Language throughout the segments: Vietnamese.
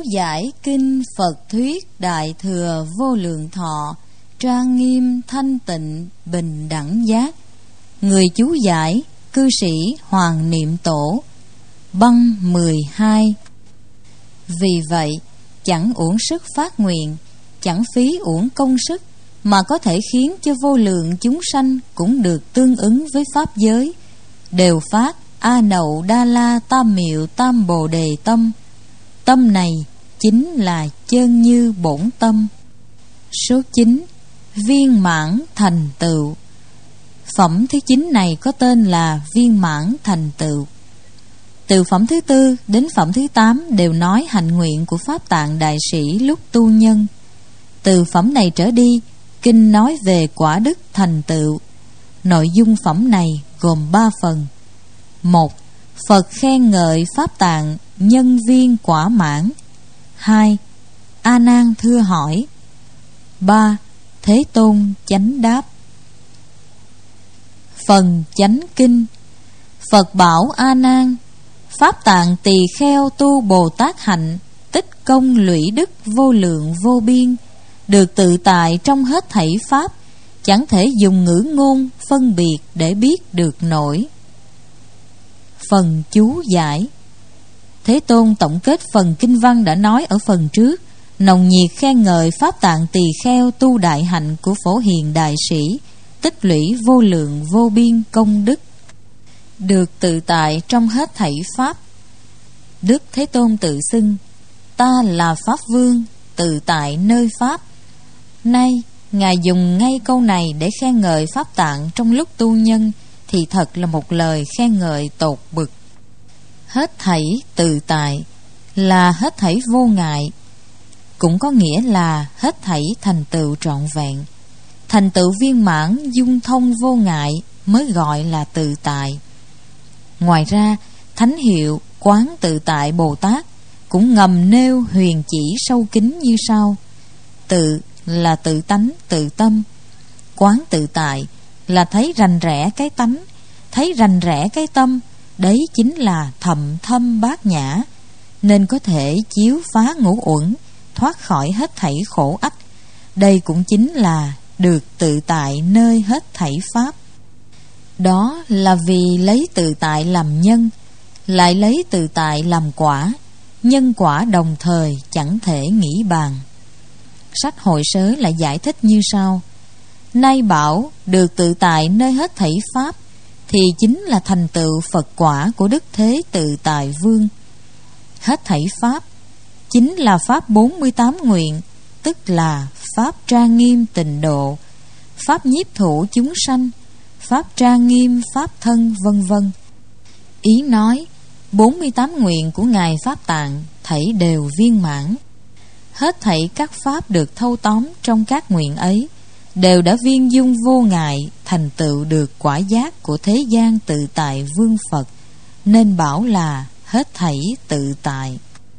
giải kinh Phật thuyết Đại Thừa Vô Lượng Thọ, trang nghiêm thanh tịnh bình đẳng giác. Người chú giải cư sĩ Hoàng Niệm Tổ. Băng 12. Vì vậy, chẳng uổng sức phát nguyện, chẳng phí uổng công sức, mà có thể khiến cho vô lượng chúng sanh cũng được tương ứng với pháp giới, đều phát A Nậu Đa La Tam Miệu Tam Bồ Đề tâm. Tâm này chính là chân như bổn tâm. Số 9. Viên mãn thành tựu. Phẩm thứ 9 này có tên là viên mãn thành tựu. Từ phẩm thứ 4 đến phẩm thứ 8 đều nói hạnh nguyện của Pháp Tạng Đại Sĩ lúc tu nhân. Từ phẩm này trở đi, kinh nói về quả đức thành tựu. Nội dung phẩm này gồm 3 phần. 1. Phật khen ngợi Pháp Tạng nhân viên quả mãn. 2. A Nan thưa hỏi. 3. Thế Tôn chánh đáp. Phần chánh kinh. Phật bảo A Nan: Pháp Tạng Tỳ Kheo tu Bồ Tát hạnh, tích công lũy đức vô lượng vô biên, được tự tại trong hết thảy pháp, chẳng thể dùng ngữ ngôn phân biệt để biết được nổi. Phần chú giải. Thế Tôn tổng kết phần kinh văn đã nói ở phần trước, nồng nhiệt khen ngợi Pháp Tạng Tỳ Kheo tu đại hạnh của Phổ Hiền Đại Sĩ, tích lũy vô lượng vô biên công đức, được tự tại trong hết thảy pháp. Đức Thế Tôn tự xưng: Ta là Pháp Vương, tự tại nơi pháp. Nay Ngài dùng ngay câu này để khen ngợi Pháp Tạng trong lúc tu nhân, thì thật là một lời khen ngợi tột bực. Hết thảy tự tại là hết thảy vô ngại, cũng có nghĩa là hết thảy thành tựu trọn vẹn. Thành tựu viên mãn dung thông vô ngại mới gọi là tự tại. Ngoài ra, thánh hiệu Quán Tự Tại Bồ Tát cũng ngầm nêu huyền chỉ sâu kín như sau. Tự là tự tánh, tự tâm. Quán tự tại là thấy rành rẽ cái tánh, thấy rành rẽ cái tâm. Đấy chính là thậm thâm bát nhã, nên có thể chiếu phá ngũ uẩn, thoát khỏi hết thảy khổ ách. Đây cũng chính là được tự tại nơi hết thảy pháp. Đó là vì lấy tự tại làm nhân, lại lấy tự tại làm quả, nhân quả đồng thời chẳng thể nghĩ bàn. Sách Hội Sớ lại giải thích như sau. Nay bảo được tự tại nơi hết thảy pháp, thì chính là thành tựu Phật quả của Đức Thế Tự Tại Vương. Hết thảy pháp chính là pháp 48 nguyện, tức là pháp trang nghiêm tịnh độ, pháp nhiếp thủ chúng sanh, pháp trang nghiêm pháp thân, vân vân. Ý nói 48 nguyện của Ngài Pháp Tạng thảy đều viên mãn. Hết thảy các pháp được thâu tóm trong các nguyện ấy đều đã viên dung vô ngại, thành tựu được quả giác của thế gian tự tại Vương Phật, nên bảo là hết thảy tự tại.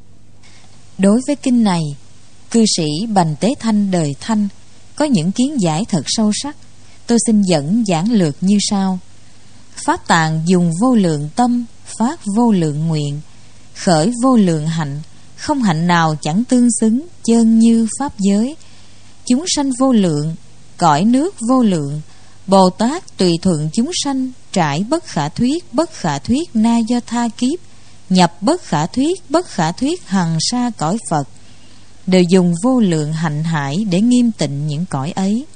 Đối với kinh này, cư sĩ Bành Tế Thanh đời Thanh có những kiến giải thật sâu sắc. Tôi xin dẫn giảng lược như sau. Pháp Tạng dùng vô lượng tâm, phát vô lượng nguyện, khởi vô lượng hạnh, không hạnh nào chẳng tương xứng chơn như pháp giới. Chúng sanh vô lượng, cõi nước vô lượng, Bồ Tát tùy thuận chúng sanh, trải bất khả thuyết na do tha kiếp, nhập bất khả thuyết hằng sa cõi Phật, đều dùng vô lượng hạnh hải để nghiêm tịnh những cõi ấy.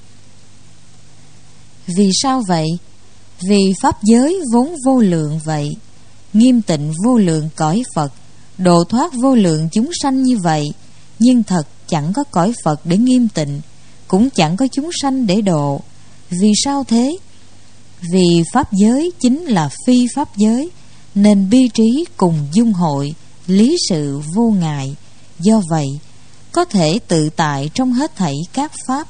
Vì sao vậy? Vì pháp giới vốn vô lượng vậy, nghiêm tịnh vô lượng cõi Phật, độ thoát vô lượng chúng sanh như vậy, nhưng thật chẳng có cõi Phật để nghiêm tịnh, cũng chẳng có chúng sanh để độ. Vì sao thế? Vì pháp giới chính là phi pháp giới, nên bi trí cùng dung hội, lý sự vô ngại. Do vậy, có thể tự tại trong hết thảy các pháp.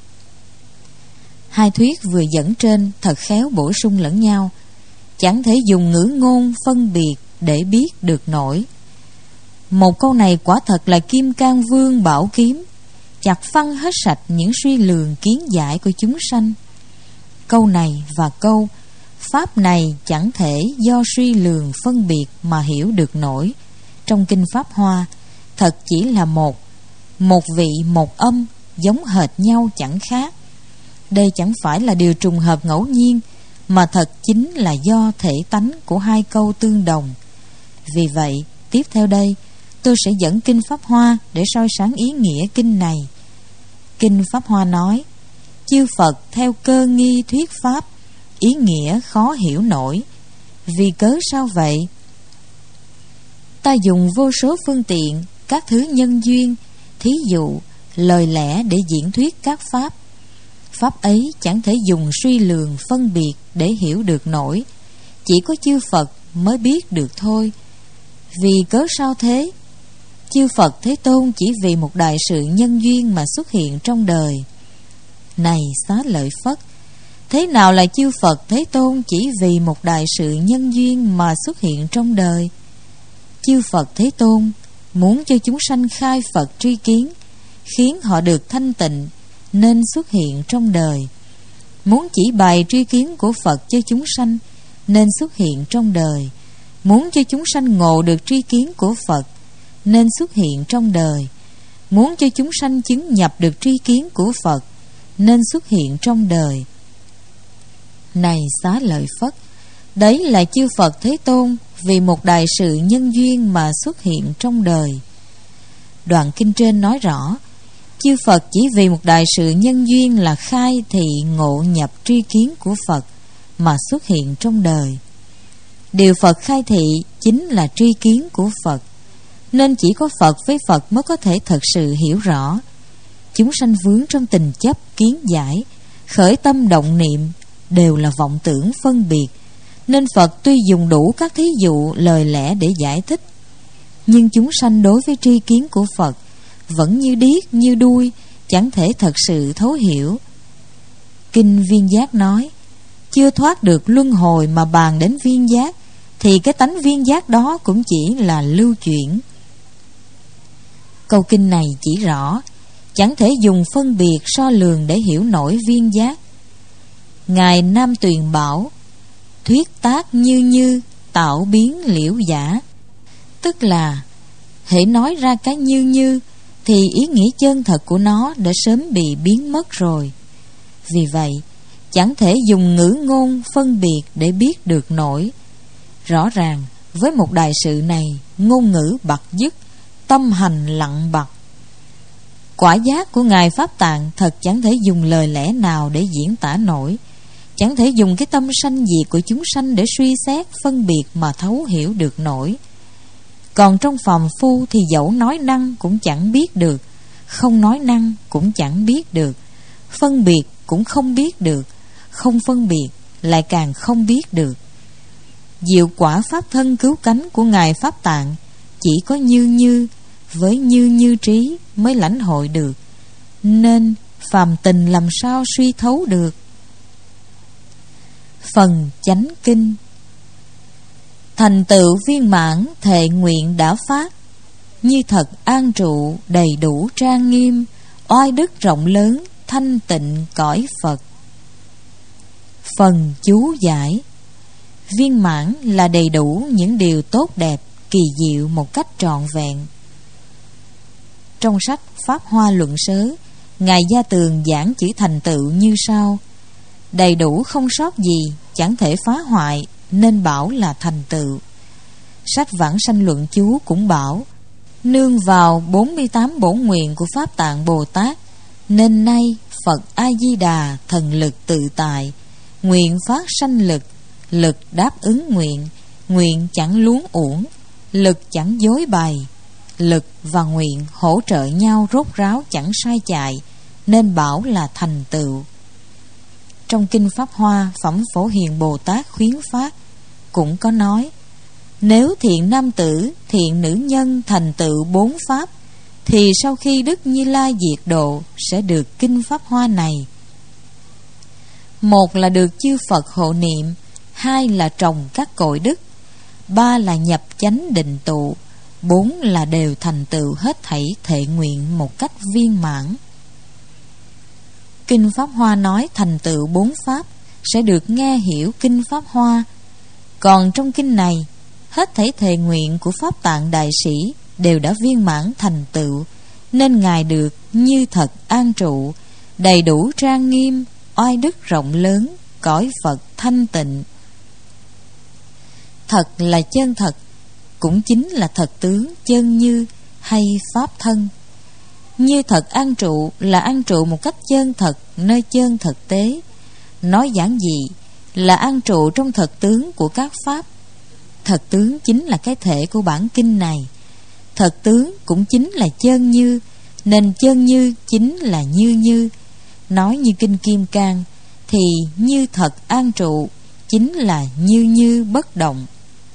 Hai thuyết vừa dẫn trên thật khéo bổ sung lẫn nhau, chẳng thể dùng ngữ ngôn phân biệt để biết được nổi. Một câu này quả thật là Kim Cang Vương bảo kiếm, chặt phăng hết sạch những suy lường kiến giải của chúng sanh. Câu này và câu pháp này chẳng thể do suy lường phân biệt mà hiểu được nổi. Trong Kinh Pháp Hoa, thật chỉ là một vị một âm, giống hệt nhau chẳng khác. Đây chẳng phải là điều trùng hợp ngẫu nhiên, mà thật chính là do thể tánh của hai câu tương đồng. Vì vậy, tiếp theo đây, tôi sẽ dẫn Kinh Pháp Hoa để soi sáng ý nghĩa kinh này. Kinh Pháp Hoa nói: chư Phật theo cơ nghi thuyết pháp, ý nghĩa khó hiểu nổi. Vì cớ sao vậy? Ta dùng vô số phương tiện, các thứ nhân duyên, thí dụ, lời lẽ để diễn thuyết các pháp. Pháp ấy chẳng thể dùng suy lường phân biệt để hiểu được nổi, chỉ có chư Phật mới biết được thôi. Vì cớ sao thế? Chư Phật Thế Tôn chỉ vì một đại sự nhân duyên mà xuất hiện trong đời. Này Xá Lợi Phất, thế nào là chư Phật Thế Tôn chỉ vì một đại sự nhân duyên mà xuất hiện trong đời? Chư Phật Thế Tôn muốn cho chúng sanh khai Phật tri kiến, khiến họ được thanh tịnh, nên xuất hiện trong đời. Muốn chỉ bày tri kiến của Phật cho chúng sanh, nên xuất hiện trong đời. Muốn cho chúng sanh ngộ được tri kiến của Phật, nên xuất hiện trong đời. Muốn cho chúng sanh chứng nhập được tri kiến của Phật, nên xuất hiện trong đời. Này Xá Lợi Phất, đấy là chư Phật Thế Tôn vì một đại sự nhân duyên mà xuất hiện trong đời. Đoạn kinh trên nói rõ, chư Phật chỉ vì một đại sự nhân duyên là khai thị ngộ nhập tri kiến của Phật mà xuất hiện trong đời. Điều Phật khai thị chính là tri kiến của Phật, nên chỉ có Phật với Phật mới có thể thật sự hiểu rõ. Chúng sanh vướng trong tình chấp kiến giải, khởi tâm động niệm đều là vọng tưởng phân biệt, nên Phật tuy dùng đủ các thí dụ lời lẽ để giải thích, nhưng chúng sanh đối với tri kiến của Phật vẫn như điếc như đuôi, chẳng thể thật sự thấu hiểu. Kinh Viên Giác nói, chưa thoát được luân hồi mà bàn đến viên giác, thì cái tánh viên giác đó cũng chỉ là lưu chuyển. Câu kinh này chỉ rõ, chẳng thể dùng phân biệt so lường để hiểu nổi viên giác. Ngài Nam Tuyền bảo, thuyết tác như tạo biến liễu giả. Tức là hễ nói ra cái như thì ý nghĩa chân thật của nó đã sớm bị biến mất rồi. Vì vậy chẳng thể dùng ngữ ngôn phân biệt để biết được nổi. Rõ ràng với một đại sự này, ngôn ngữ bặt dứt, tâm hành lặng bặt. Quả giác của Ngài Pháp Tạng thật chẳng thể dùng lời lẽ nào để diễn tả nổi, chẳng thể dùng cái tâm sanh diệt của chúng sanh để suy xét phân biệt mà thấu hiểu được nổi. Còn trong phàm phu thì dẫu nói năng cũng chẳng biết được, không nói năng cũng chẳng biết được, phân biệt cũng không biết được, không phân biệt lại càng không biết được. Diệu quả pháp thân cứu cánh của Ngài Pháp Tạng chỉ có như với như trí mới lãnh hội được, nên phàm tình làm sao suy thấu được. Phần chánh kinh. Thành tựu viên mãn thệ nguyện đã phát, như thật an trụ đầy đủ trang nghiêm, oai đức rộng lớn thanh tịnh cõi Phật. Phần chú giải. Viên mãn là đầy đủ những điều tốt đẹp, kỳ diệu một cách trọn vẹn. Trong sách Pháp Hoa Luận Sớ, Ngài Gia Tường giảng chữ thành tựu như sau: đầy đủ không sót gì, chẳng thể phá hoại, nên bảo là thành tựu. Sách Vãng Sanh Luận Chú cũng bảo, nương vào 48 bổn nguyện của Pháp Tạng Bồ Tát, nên nay Phật A-di-đà thần lực tự tại, nguyện phát sanh lực, lực đáp ứng nguyện, nguyện chẳng luống uổng, lực chẳng dối bày, lực và nguyện hỗ trợ nhau rốt ráo chẳng sai chạy, nên bảo là thành tựu. Trong Kinh Pháp Hoa Phẩm Phổ Hiền Bồ Tát khuyến phát cũng có nói, nếu thiện nam tử, thiện nữ nhân thành tựu 4 pháp, thì sau khi Đức Như Lai diệt độ sẽ được Kinh Pháp Hoa này. Một là được chư Phật hộ niệm, hai là trồng các cội đức, ba là nhập chánh định tụ, bốn là đều thành tựu hết thảy thệ nguyện một cách viên mãn. Kinh Pháp Hoa nói thành tựu 4 pháp sẽ được nghe hiểu Kinh Pháp Hoa. Còn trong kinh này, hết thảy thệ nguyện của Pháp Tạng Đại Sĩ đều đã viên mãn thành tựu, nên Ngài được như thật an trụ, đầy đủ trang nghiêm, oai đức rộng lớn, cõi Phật thanh tịnh. Thật là chân thật, cũng chính là thật tướng chân như hay pháp thân. Như thật an trụ là an trụ một cách chân thật nơi chân thực tế. Nói giản dị là an trụ trong thật tướng của các pháp. Thật tướng chính là cái thể của bản kinh này. Thật tướng cũng chính là chân như, nên chân như chính là như như. Nói như kinh Kim Cang thì như thật an trụ chính là như như bất động.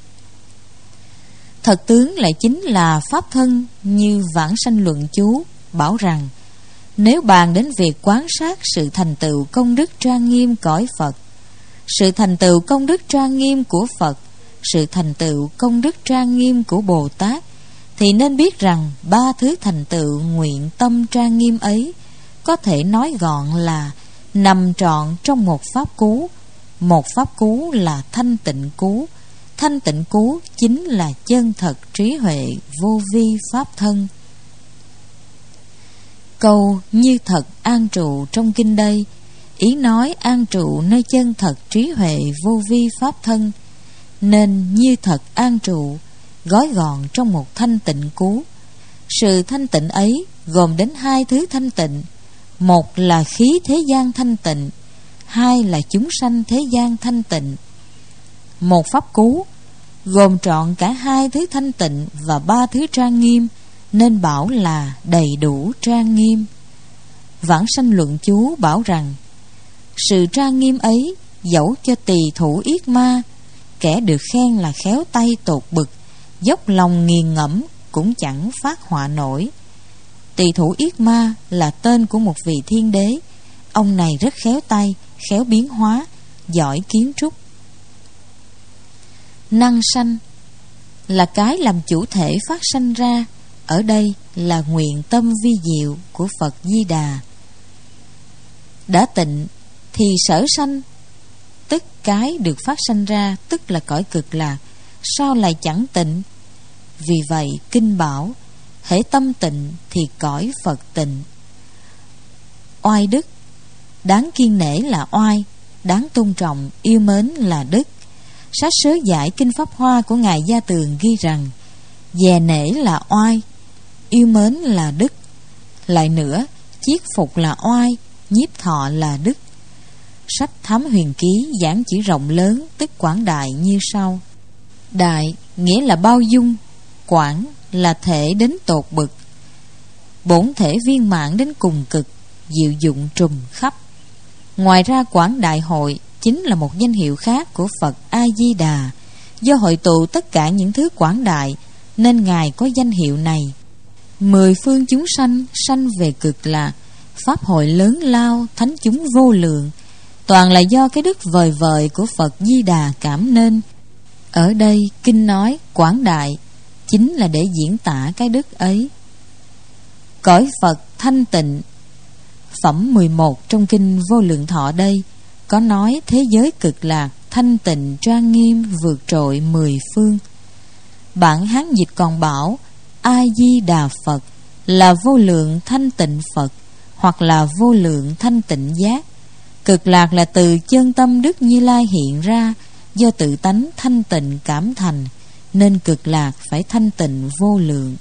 Thật tướng lại chính là pháp thân, như Vãng Sanh Luận Chú bảo rằng, nếu bàn đến việc quán sát sự thành tựu công đức trang nghiêm cõi Phật, sự thành tựu công đức trang nghiêm của Phật, sự thành tựu công đức trang nghiêm của Bồ Tát, thì nên biết rằng ba thứ thành tựu nguyện tâm trang nghiêm ấy có thể nói gọn là nằm trọn trong một pháp cú. Một pháp cú là thanh tịnh cú. Thanh tịnh cú chính là chân thật trí huệ vô vi pháp thân. Câu như thật an trụ trong kinh đây, ý nói an trụ nơi chân thật trí huệ vô vi pháp thân, nên như thật an trụ gói gọn trong một thanh tịnh cú. Sự thanh tịnh ấy gồm đến hai thứ thanh tịnh, một là khí thế gian thanh tịnh, hai là chúng sanh thế gian thanh tịnh. Một pháp cú gồm trọn cả hai thứ thanh tịnh và ba thứ trang nghiêm, nên bảo là đầy đủ trang nghiêm. Vãng Sanh Luận Chú bảo rằng, sự trang nghiêm ấy dẫu cho tỳ thủ yết ma, kẻ được khen là khéo tay tột bực, dốc lòng nghiền ngẫm cũng chẳng phát họa nổi. Tỳ thủ yết ma là tên của một vị thiên đế. Ông này rất khéo tay, khéo biến hóa, giỏi kiến trúc. Năng sanh là cái làm chủ thể phát sanh ra, ở đây là nguyện tâm vi diệu của Phật Di Đà. Đã tịnh thì sở sanh, tức cái được phát sanh ra, tức là cõi cực lạc, sao lại chẳng tịnh? Vì vậy kinh bảo, hễ tâm tịnh thì cõi Phật tịnh. Oai đức, đáng kiêng nể là oai, đáng tôn trọng yêu mến là đức. Sách Sớ Giải Kinh Pháp Hoa của Ngài Gia Tường ghi rằng, dè nể là oai, yêu mến là đức. Lại nữa, chiết phục là oai, nhiếp thọ là đức. Sách Thám Huyền Ký giảng chỉ rộng lớn, tức quảng đại như sau. Đại nghĩa là bao dung, quảng là thể đến tột bực, bổn thể viên mãn đến cùng cực, diệu dụng trùm khắp. Ngoài ra quảng đại hội chính là một danh hiệu khác của Phật A-di-đà. Do hội tụ tất cả những thứ quảng đại nên Ngài có danh hiệu này. 10 phương chúng sanh sanh về cực lạc, pháp hội lớn lao, thánh chúng vô lượng, toàn là do cái đức vời vợi của Phật Di Đà cảm nên. Ở đây kinh nói quảng đại chính là để diễn tả cái đức ấy. Cõi Phật thanh tịnh, phẩm 11 trong kinh Vô Lượng Thọ đây có nói thế giới cực lạc thanh tịnh trang nghiêm vượt trội 10 phương. Bản Hán dịch còn bảo A Di Đà Phật là vô lượng thanh tịnh Phật, hoặc là vô lượng thanh tịnh giác. Cực lạc là từ chân tâm Đức Như Lai hiện ra, do tự tánh thanh tịnh cảm thành, nên cực lạc phải thanh tịnh vô lượng.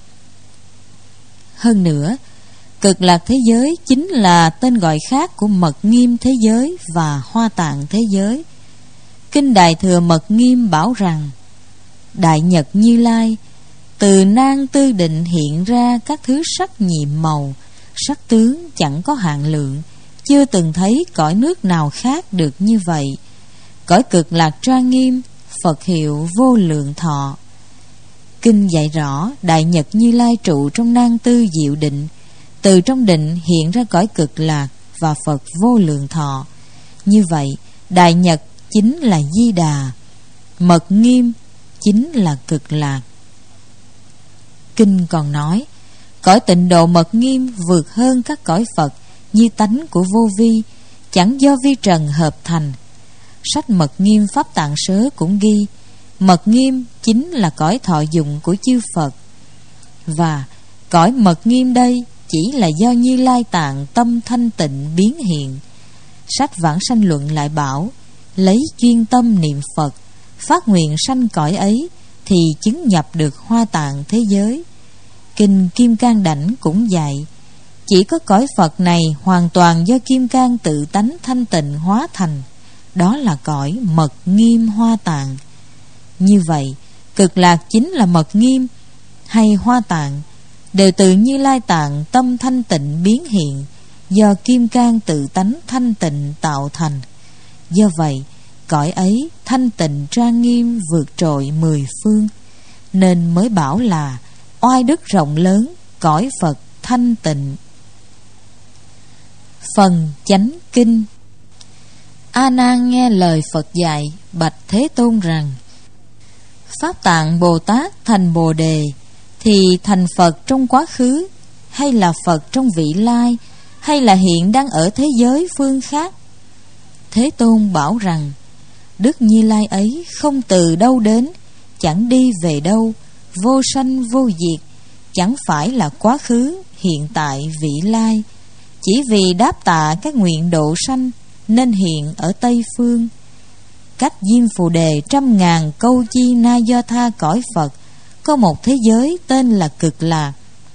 Hơn nữa, cực lạc thế giới chính là tên gọi khác của Mật Nghiêm thế giới và Hoa Tạng thế giới. Kinh Đại Thừa Mật Nghiêm bảo rằng, Đại Nhật Như Lai từ nan tư định hiện ra các thứ sắc nhiệm màu, sắc tướng chẳng có hạn lượng, chưa từng thấy cõi nước nào khác được như vậy. Cõi cực lạc trang nghiêm, Phật hiệu vô lượng thọ. Kinh dạy rõ Đại Nhật Như Lai trụ trong nan tư diệu định, từ trong định hiện ra cõi cực lạc và Phật vô lượng thọ. Như vậy Đại Nhật chính là Di Đà, Mật Nghiêm chính là cực lạc. Kinh còn nói cõi tịnh độ Mật Nghiêm vượt hơn các cõi Phật như tánh của vô vi, chẳng do vi trần hợp thành. Sách Mật Nghiêm Pháp Tạng Sớ cũng ghi Mật Nghiêm chính là cõi thọ dụng của chư Phật. Và cõi mật nghiêm đây chỉ là do Như Lai Tạng tâm thanh tịnh biến hiện. Sách Vãng Sanh Luận lại bảo, lấy chuyên tâm niệm Phật, phát nguyện sanh cõi ấy, thì chứng nhập được Hoa Tạng thế giới. Kinh Kim Cang Đảnh cũng dạy, chỉ có cõi Phật này hoàn toàn do Kim Cang tự tánh thanh tịnh hóa thành, đó là cõi mật nghiêm Hoa Tạng. Như vậy, Cực Lạc chính là mật nghiêm hay Hoa Tạng, đều từ Như Lai Tạng tâm thanh tịnh biến hiện, do Kim Cang tự tánh thanh tịnh tạo thành. Do vậy, cõi ấy thanh tịnh trang nghiêm vượt trội mười phương, nên mới bảo là oai đức rộng lớn, cõi Phật thanh tịnh. Phần Chánh Kinh. A Nan nghe lời Phật dạy, bạch Thế Tôn rằng: Pháp Tạng Bồ Tát thành Bồ Đề thì thành Phật trong quá khứ, hay là Phật trong vị lai, hay là hiện đang ở thế giới phương khác? Thế Tôn bảo rằng: Đức Như Lai ấy không từ đâu đến, chẳng đi về đâu, vô sanh vô diệt, chẳng phải là quá khứ, hiện tại, vị lai. Chỉ vì đáp tạ các nguyện độ sanh nên hiện ở Tây Phương. Cách Diêm Phù Đề 100.000 câu chi na do tha cõi Phật, có một thế giới tên là Cực Lạc.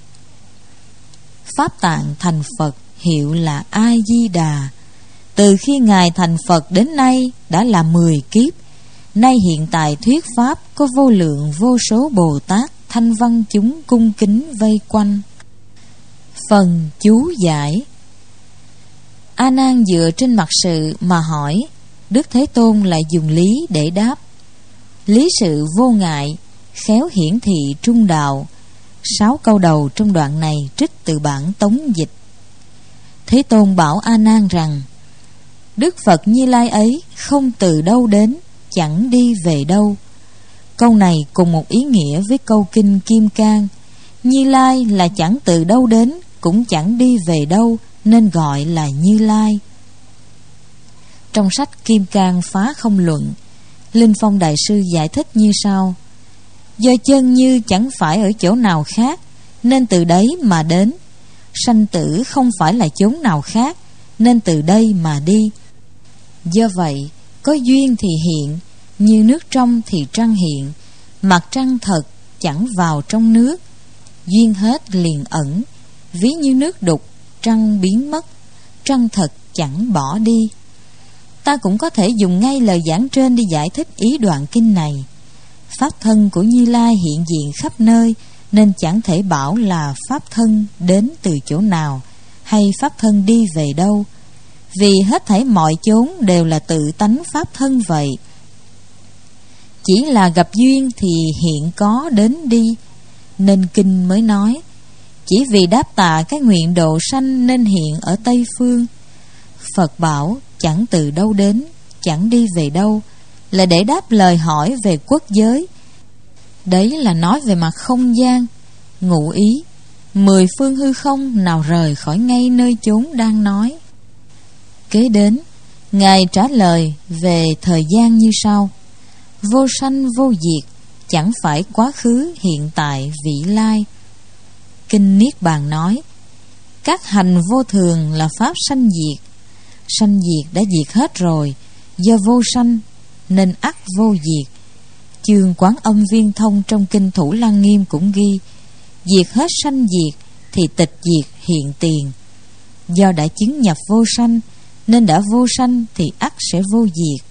Pháp Tạng thành Phật hiệu là A Di Đà. Từ khi Ngài thành Phật đến nay đã là 10 kiếp. Nay hiện tại thuyết pháp có vô lượng vô số Bồ Tát thanh văn chúng cung kính vây quanh. Phần chú giải. A Nan dựa trên mặt sự mà hỏi, Đức Thế Tôn lại dùng lý để đáp. Lý sự vô ngại, khéo hiển thị trung đạo. 6 câu đầu trong đoạn này trích từ bản tống dịch. Thế Tôn bảo A Nan rằng: Đức Phật Như Lai ấy không từ đâu đến, chẳng đi về đâu. Câu này cùng một ý nghĩa với câu kinh Kim Cang. Như Lai là chẳng từ đâu đến, cũng chẳng đi về đâu, nên gọi là Như Lai. Trong sách Kim Cang Phá Không Luận, Linh Phong Đại Sư giải thích như sau: Do chân như chẳng phải ở chỗ nào khác, nên từ đấy mà đến. Sanh tử không phải là chốn nào khác, nên từ đây mà đi. Do vậy, có duyên thì hiện, như nước trong thì trăng hiện. Mặt trăng thật chẳng vào trong nước, duyên hết liền ẩn. Ví như nước đục, trăng biến mất, trăng thật chẳng bỏ đi. Ta cũng có thể dùng ngay lời giảng trên để giải thích ý đoạn kinh này. Pháp thân của Như Lai hiện diện khắp nơi, nên chẳng thể bảo là Pháp thân đến từ chỗ nào, hay Pháp thân đi về đâu, vì hết thảy mọi chốn đều là tự tánh Pháp thân vậy. Chỉ là gặp duyên thì hiện có đến đi, nên kinh mới nói: Chỉ vì đáp tạ cái nguyện độ sanh nên hiện ở Tây Phương. Phật bảo chẳng từ đâu đến, chẳng đi về đâu, là để đáp lời hỏi về quốc giới. Đấy là nói về mặt không gian. Ngụ ý 10 phương hư không nào rời khỏi ngay nơi chốn đang nói. Kế đến, Ngài trả lời về thời gian như sau: Vô sanh vô diệt, chẳng phải quá khứ, hiện tại, vị lai. Kinh Niết Bàn nói: Các hành vô thường là pháp sanh diệt. Sanh diệt đã diệt hết rồi, do vô sanh nên ắt vô diệt. Chương Quán Âm Viên Thông trong kinh Thủ Lăng Nghiêm cũng ghi: Diệt hết sanh diệt thì tịch diệt hiện tiền. Do đã chứng nhập vô sanh nên đã vô sanh thì ắt sẽ vô diệt.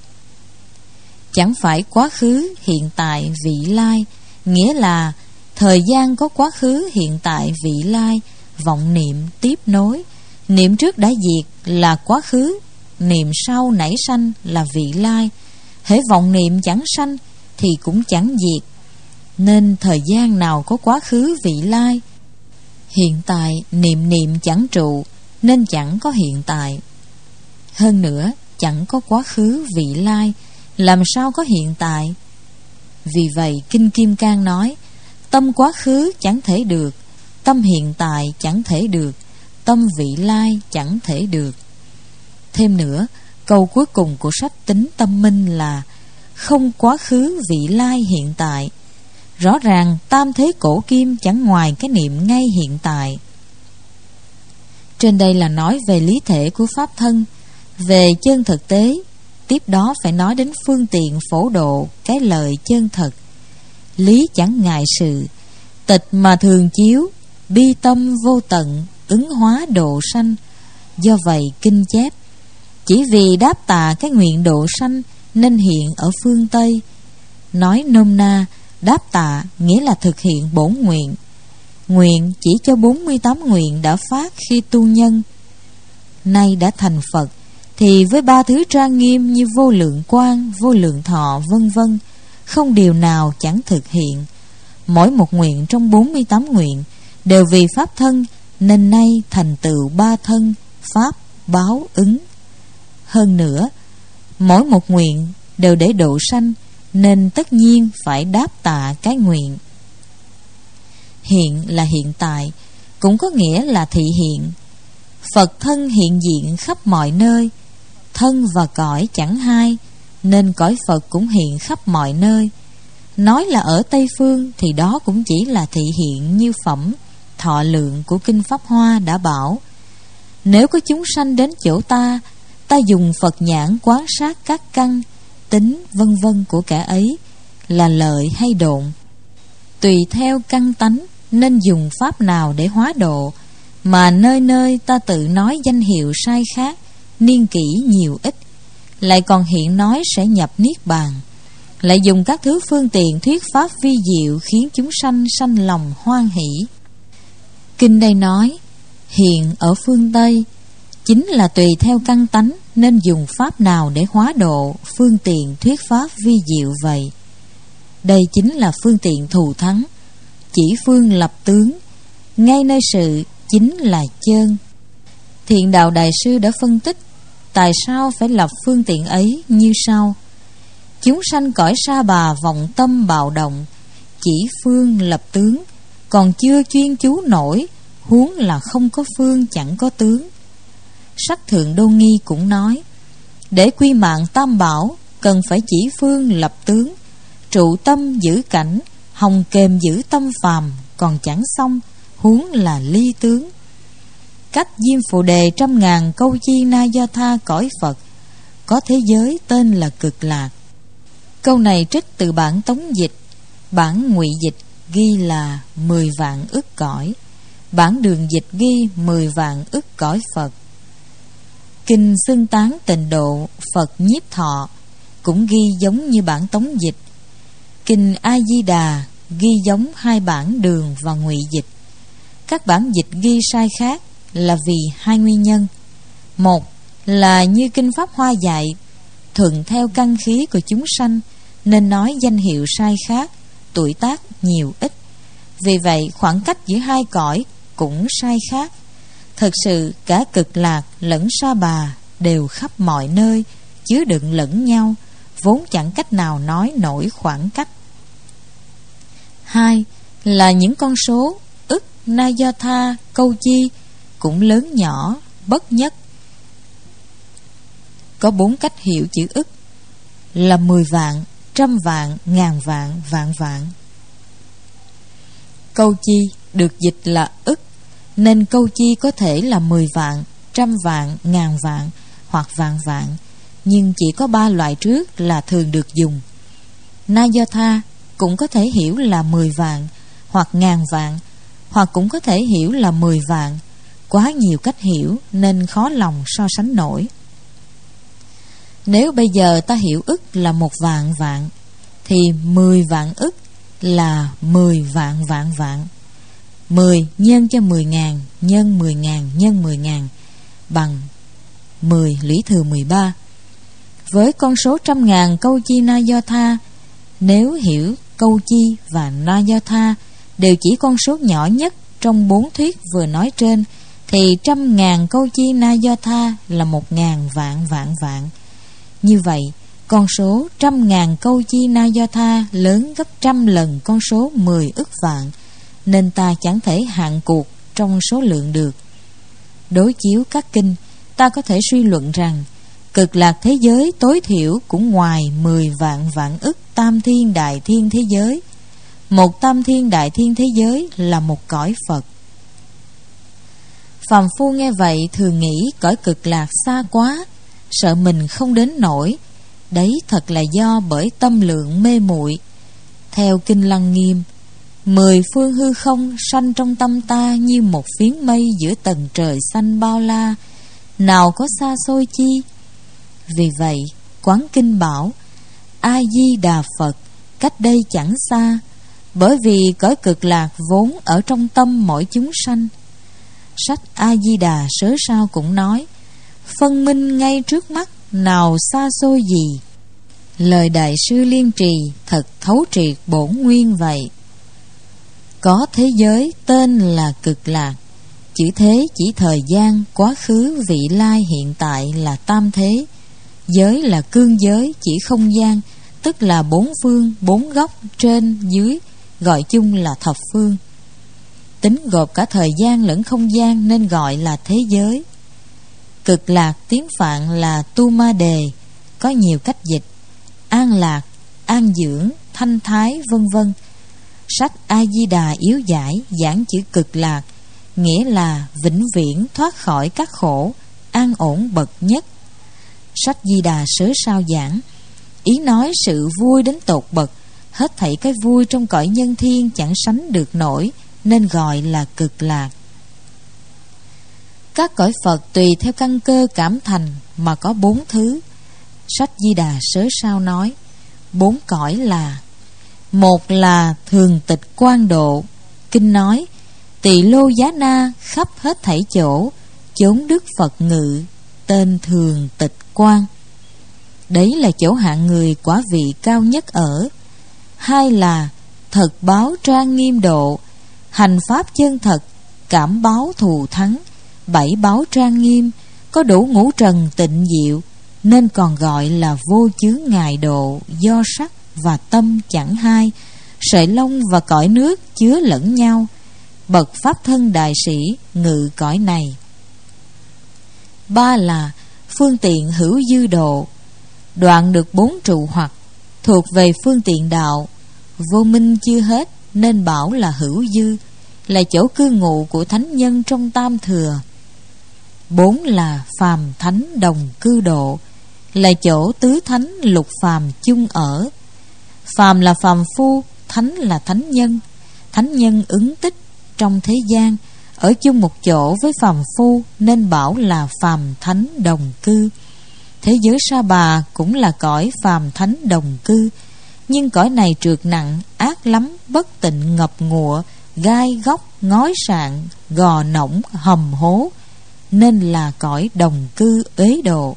Chẳng phải quá khứ, hiện tại, vị lai, nghĩa là thời gian có quá khứ, hiện tại, vị lai, vọng niệm tiếp nối. Niệm trước đã diệt là quá khứ, niệm sau nảy sanh là vị lai. Hễ vọng niệm chẳng sanh thì cũng chẳng diệt, nên thời gian nào có quá khứ, vị lai. Hiện tại niệm niệm chẳng trụ, nên chẳng có hiện tại. Hơn nữa, chẳng có quá khứ, vị lai, làm sao có hiện tại? Vì vậy kinh Kim Cang nói: Tâm quá khứ chẳng thể được, tâm hiện tại chẳng thể được, tâm vị lai chẳng thể được. Thêm nữa, câu cuối cùng của sách Tính Tâm Minh là: Không quá khứ, vị lai, hiện tại. Rõ ràng tam thế cổ kim chẳng ngoài cái niệm ngay hiện tại. Trên đây là nói về lý thể của pháp thân, về chân thực tế. Tiếp đó phải nói đến phương tiện phổ độ cái lời chân thật. Lý chẳng ngại sự, tịch mà thường chiếu, bi tâm vô tận, ứng hóa độ sanh. Do vậy kinh chép, chỉ vì đáp tạ cái nguyện độ sanh nên hiện ở phương Tây. Nói nôm na, đáp tạ nghĩa là thực hiện bổn nguyện. Nguyện chỉ cho 48 nguyện đã phát khi tu nhân. Nay đã thành Phật thì với 3 thứ trang nghiêm như vô lượng quang, vô lượng thọ vân vân, không điều nào chẳng thực hiện. Mỗi một nguyện trong 48 nguyện đều vì pháp thân, nên nay thành tựu 3 thân, pháp, báo, ứng. Hơn nữa, mỗi một nguyện đều để độ sanh, nên tất nhiên phải đáp tạ cái nguyện. Hiện là hiện tại, cũng có nghĩa là thị hiện. Phật thân hiện diện khắp mọi nơi. Thân và cõi chẳng hai, nên cõi Phật cũng hiện khắp mọi nơi. Nói là ở Tây Phương thì đó cũng chỉ là thị hiện như phẩm thọ lượng của Kinh Pháp Hoa đã bảo: nếu có chúng sanh đến chỗ ta, ta dùng Phật nhãn quán sát các căn, tính vân vân của kẻ ấy, là lợi hay độn. Tùy theo căn tánh nên dùng pháp nào để hóa độ, mà nơi nơi ta tự nói danh hiệu sai khác, niên kỷ nhiều ít, lại còn hiện nói sẽ nhập niết bàn, lại dùng các thứ phương tiện thuyết pháp vi diệu khiến chúng sanh sanh lòng hoan hỷ. Kinh đây nói hiện ở phương Tây chính là tùy theo căn tánh nên dùng pháp nào để hóa độ, phương tiện thuyết pháp vi diệu vậy. Đây chính là phương tiện thù thắng, chỉ phương lập tướng, ngay nơi sự chính là chân. Thiện Đạo Đại Sư đã phân tích tại sao phải lập phương tiện ấy như sau: chúng sanh cõi sa bà vọng tâm bạo động, chỉ phương lập tướng, còn chưa chuyên chú nổi, huống là không có phương chẳng có tướng. Sách Thượng Đô Nghi cũng nói, để quy mạng tam bảo cần phải chỉ phương lập tướng, trụ tâm giữ cảnh, hồng kềm giữ tâm phàm, còn chẳng xong, huống là ly tướng. Cách Diêm Phù Đề 100.000 câu chi na do tha cõi Phật, có thế giới tên là Cực Lạc. Câu này trích từ bản Tống dịch. Bản Ngụy dịch ghi là 10 vạn ức cõi, bản Đường dịch ghi 10 vạn ức cõi Phật. Kinh Xưng Tán Tịnh Độ Phật Nhiếp Thọ cũng ghi giống như bản Tống dịch. Kinh A Di Đà ghi giống hai bản Đường và Ngụy dịch. Các bản dịch ghi sai khác là vì hai nguyên nhân. Một là như Kinh Pháp Hoa dạy, thuận theo căn khí của chúng sanh nên nói danh hiệu sai khác, tuổi tác nhiều ít. Vì vậy khoảng cách giữa hai cõi cũng sai khác. Thật sự cả Cực Lạc lẫn Sa Bà đều khắp mọi nơi, chứa đựng lẫn nhau, vốn chẳng cách nào nói nổi khoảng cách. Hai là những con số ức, na do tha, câu chi cũng lớn nhỏ, bất nhất. Có 4 cách hiểu chữ ức là 10 vạn, 100 vạn, ngàn vạn, vạn vạn. Câu chi được dịch là ức, nên câu chi có thể là 10 vạn, 100 vạn, ngàn vạn hoặc vạn vạn, nhưng chỉ có 3 loại trước là thường được dùng. Na do tha cũng có thể hiểu là 10 vạn hoặc ngàn vạn, hoặc cũng có thể hiểu là 10 vạn. Quá nhiều cách hiểu nên khó lòng so sánh nổi. Nếu bây giờ ta hiểu ức là 1 vạn vạn, thì 10 vạn ức là 10 vạn vạn vạn. 10 nhân cho 10.000 nhân 10.000 nhân 10.000 bằng 10 lũy thừa 13. Với con số 100.000 câu chi na do tha, nếu hiểu câu chi và na do tha đều chỉ con số nhỏ nhất trong 4 thuyết vừa nói trên, thì 100.000 câu chi na do tha là 1.000 vạn vạn vạn. Như vậy, con số 100.000 câu chi na do tha lớn gấp 100 lần con số 10 ức vạn, nên ta chẳng thể hạn cuộc trong số lượng được. Đối chiếu các kinh, ta có thể suy luận rằng Cực Lạc thế giới tối thiểu cũng ngoài 10 vạn vạn ức tam thiên đại thiên thế giới. một tam thiên đại thiên thế giới là một cõi Phật. Phàm phu nghe vậy thường nghĩ cõi Cực Lạc xa quá, sợ mình không đến nổi. Đấy thật là do bởi tâm lượng mê muội. Theo Kinh Lăng Nghiêm, 10 phương hư không sanh trong tâm ta như một phiến mây giữa tầng trời xanh bao la, nào có xa xôi chi. Vì vậy Quán Kinh bảo: A Di Đà Phật cách đây chẳng xa, bởi vì cõi Cực Lạc vốn ở trong tâm mỗi chúng sanh. Sách A Di Đà sớ sao cũng nói: phân minh ngay trước mắt, nào xa xôi gì. Lời Đại sư Liên Trì thật thấu triệt bổn nguyên vậy. Có thế giới tên là Cực Lạc. Chữ thế chỉ thời gian, quá khứ, vị lai, hiện tại là tam thế. Giới là cương giới chỉ không gian, tức là 4 phương, 4 góc, trên, dưới, gọi chung là thập phương. Tính gộp cả thời gian lẫn không gian nên gọi là thế giới. Cực Lạc tiếng Phạn là Tu Ma Đề, có nhiều cách dịch: an lạc, an dưỡng, thanh thái, vân vân. Sách A Di Đà yếu giải giảng chữ Cực Lạc, nghĩa là vĩnh viễn thoát khỏi các khổ, an ổn bậc nhất. Sách Di Đà sớ sao giảng, ý nói sự vui đến tột bậc, hết thảy cái vui trong cõi nhân thiên chẳng sánh được nổi, nên gọi là Cực Lạc. Các cõi Phật tùy theo căn cơ cảm thành mà có 4 thứ. Sách Di Đà sớ sao nói 4 cõi là: một là thường tịch quan độ. Kinh nói: Tỳ lô giá na khắp hết thảy chỗ, chốn đức Phật ngự, tên thường tịch quan. Đấy là chỗ hạng người quả vị cao nhất ở. Hai là thật báo trang nghiêm độ. Hành pháp chân thật, cảm báo thù thắng, 7 báo trang nghiêm, có đủ ngũ trần tịnh diệu, nên còn gọi là vô chướng ngài độ. Do sắc và tâm chẳng hai, sợi lông và cõi nước chứa lẫn nhau, bậc pháp thân đại sĩ ngự cõi này. Ba là phương tiện hữu dư độ. Đoạn được 4 trụ hoặc, thuộc về phương tiện đạo. Vô minh chưa hết nên bảo là hữu dư, là chỗ cư ngụ của thánh nhân trong tam thừa. 4 là phàm thánh đồng cư độ, là chỗ tứ thánh lục phàm chung ở. Phàm là phàm phu, thánh là thánh nhân. Thánh nhân ứng tích trong thế gian, ở chung một chỗ với phàm phu nên bảo là phàm thánh đồng cư. Thế giới Sa Bà cũng là cõi phàm thánh đồng cư, nhưng cõi này trượt nặng, ác lắm, bất tịnh ngập ngụa, gai góc, ngói sạn, gò nỏng, hầm hố, nên là cõi đồng cư uế độ.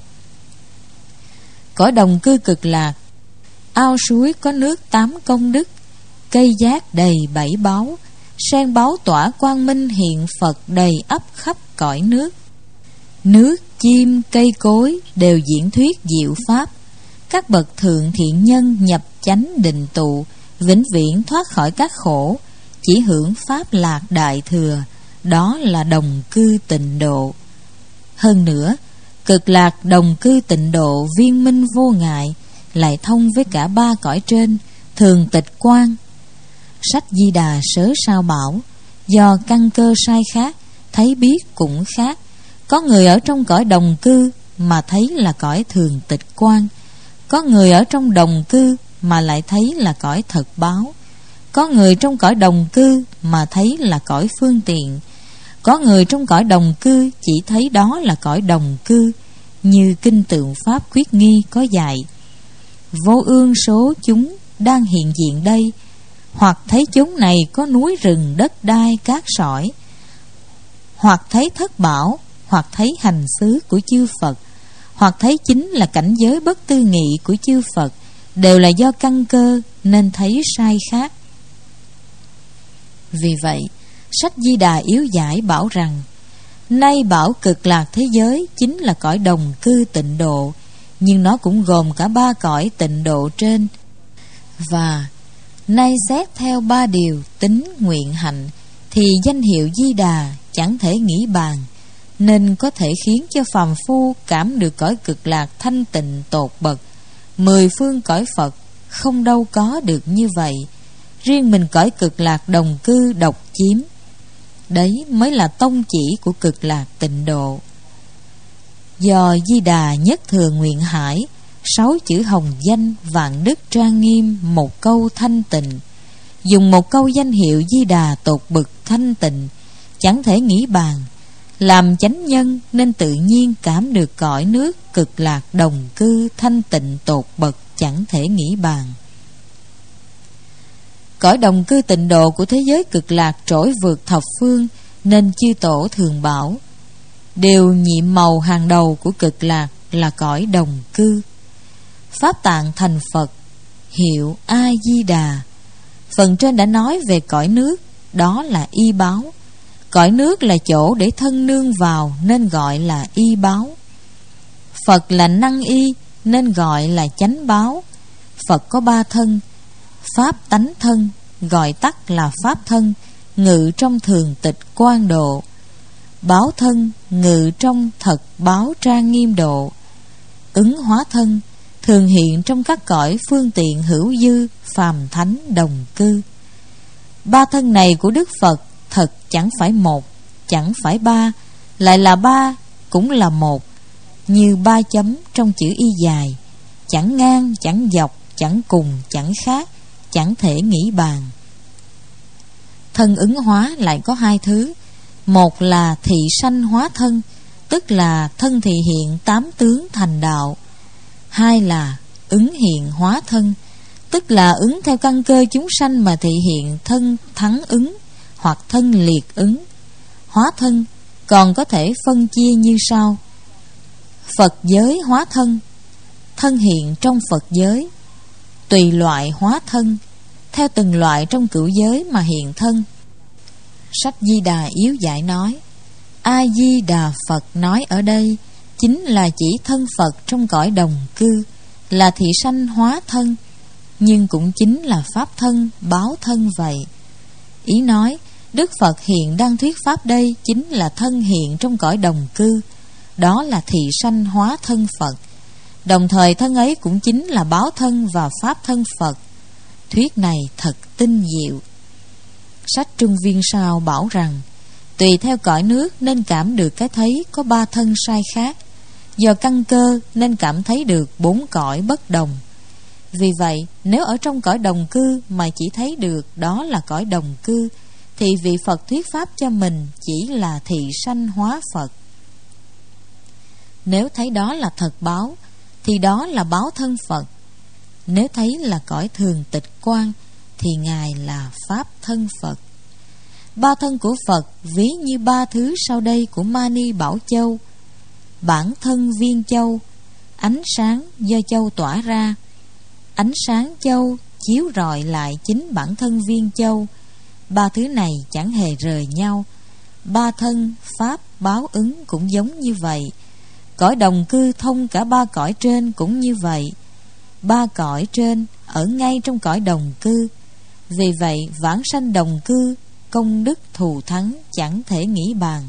Cõi đồng cư Cực Lạc, ao suối có nước 8 công đức, cây giác đầy 7 báu, sen báu tỏa quang minh hiện Phật đầy ắp khắp cõi nước. Nước, chim, cây cối đều diễn thuyết diệu pháp. Các bậc thượng thiện nhân nhập chánh định tụ, vĩnh viễn thoát khỏi các khổ, chỉ hưởng pháp lạc đại thừa. Đó là đồng cư tịnh độ. Hơn nữa, Cực Lạc đồng cư tịnh độ viên minh vô ngại, lại thông với cả 3 cõi trên, thường tịch quan. Sách Di Đà sớ sao bảo: do căn cơ sai khác, thấy biết cũng khác. Có người ở trong cõi đồng cư mà thấy là cõi thường tịch quan, có người ở trong đồng cư mà lại thấy là cõi thật báo, có người trong cõi đồng cư mà thấy là cõi phương tiện, có người trong cõi đồng cư chỉ thấy đó là cõi đồng cư. Như Kinh Tượng Pháp Quyết Nghi có dạy: vô ương số chúng đang hiện diện đây, hoặc thấy chúng này có núi rừng đất đai cát sỏi, hoặc thấy thất bảo, hoặc thấy hành xứ của chư Phật, hoặc thấy chính là cảnh giới bất tư nghị của chư Phật, đều là do căn cơ nên thấy sai khác. Vì vậy, sách Di Đà yếu giải bảo rằng: nay bảo Cực Lạc thế giới chính là cõi đồng cư tịnh độ, nhưng nó cũng gồm cả 3 cõi tịnh độ trên. Và nay xét theo 3 điều tính nguyện hạnh, thì danh hiệu Di Đà chẳng thể nghĩ bàn, nên có thể khiến cho phàm phu cảm được cõi Cực Lạc thanh tịnh tột bậc. 10 phương cõi Phật không đâu có được như vậy. riêng mình cõi cực lạc đồng cư độc chiếm. Đấy mới là tông chỉ của cực lạc tịnh độ. Do Di Đà nhất thừa nguyện hải, 6 chữ hồng danh vạn đức trang nghiêm, một câu thanh tịnh. Dùng một câu danh hiệu Di Đà tột bực thanh tịnh, chẳng thể nghĩ bàn. Làm chánh nhân nên tự nhiên cảm được cõi nước cực lạc đồng cư thanh tịnh tột bậc, chẳng thể nghĩ bàn. Cõi đồng cư tịnh độ của thế giới cực lạc trỗi vượt thập phương, nên chư tổ thường bảo điều nhiệm màu hàng đầu của cực lạc là cõi đồng cư. Pháp tạng thành Phật, hiệu A Di Đà. Phần trên đã nói về cõi nước, đó là y báo. Cõi nước là chỗ để thân nương vào nên gọi là y báo. Phật là năng y nên gọi là chánh báo. Phật có 3 thân: pháp tánh thân, gọi tắt là pháp thân, ngự trong thường tịch quang độ; báo thân, ngự trong thật báo trang nghiêm độ; ứng hóa thân, thường hiện trong các cõi phương tiện hữu dư phàm thánh đồng cư. 3 thân này của Đức Phật thật chẳng phải 1, chẳng phải 3, lại là 3 cũng là 1, như 3 chấm trong chữ y dài, chẳng ngang, chẳng dọc, chẳng cùng, chẳng khác, chẳng thể nghĩ bàn. Thân ứng hóa lại có 2 thứ: một là thị sanh hóa thân, tức là thân thị hiện 8 tướng thành đạo; 2 là ứng hiện hóa thân, tức là ứng theo căn cơ chúng sanh mà thị hiện thân thắng ứng hoặc thân liệt ứng. Hóa thân còn có thể phân chia như sau: Phật giới hóa thân, thân hiện trong Phật giới; tùy loại hóa thân, theo từng loại trong cửu giới mà hiện thân. Sách Di Đà Yếu Giải nói, A Di Đà Phật nói ở đây chính là chỉ thân Phật trong cõi đồng cư, là thị sanh hóa thân, nhưng cũng chính là pháp thân, báo thân vậy. Ý nói Đức Phật hiện đang thuyết pháp đây chính là thân hiện trong cõi đồng cư, đó là thị sanh hóa thân Phật. Đồng thời thân ấy cũng chính là báo thân và pháp thân Phật. Thuyết này thật tinh diệu. Sách Trung Viên Sao bảo rằng tùy theo cõi nước nên cảm được cái thấy có 3 thân sai khác, do căn cơ nên cảm thấy được 4 cõi bất đồng. Vì vậy nếu ở trong cõi đồng cư mà chỉ thấy được đó là cõi đồng cư, thì vị Phật thuyết pháp cho mình chỉ là thị sanh hóa Phật. Nếu thấy đó là thật báo, thì đó là báo thân Phật. Nếu thấy là cõi thường tịch quang, thì Ngài là pháp thân Phật. 3 thân của Phật ví như 3 thứ sau đây của Mani Bảo Châu: bản thân viên châu, ánh sáng do châu tỏa ra; ánh sáng châu chiếu rọi lại chính bản thân viên châu. 3 thứ này chẳng hề rời nhau. 3 thân pháp báo ứng cũng giống như vậy. Cõi đồng cư thông cả 3 cõi trên cũng như vậy. 3 cõi trên ở ngay trong cõi đồng cư. Vì vậy vãng sanh đồng cư, công đức thù thắng chẳng thể nghĩ bàn.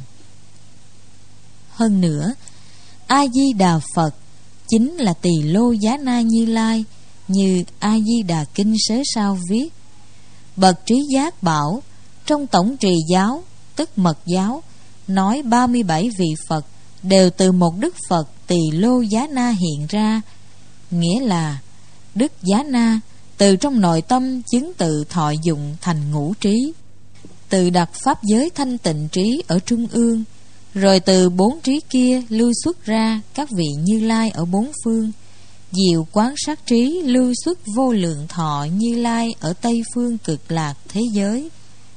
Hơn nữa, A Di Đà Phật chính là Tỳ Lô Giá Na Như Lai, như A Di Đà Kinh Sớ Sao viết: bậc trí giác bảo, trong tổng trì giáo tức mật giáo, nói 37 vị Phật đều từ một Đức Phật Tỳ Lô Giá Na hiện ra. Nghĩa là Đức Giá Na từ trong nội tâm chứng tự thọ dụng thành ngũ trí, từ đặt pháp giới thanh tịnh trí ở trung ương, rồi từ 4 trí kia lưu xuất ra các vị Như Lai ở 4 phương. Diệu quán sát trí lưu xuất vô lượng thọ Như Lai ở Tây phương cực lạc thế giới,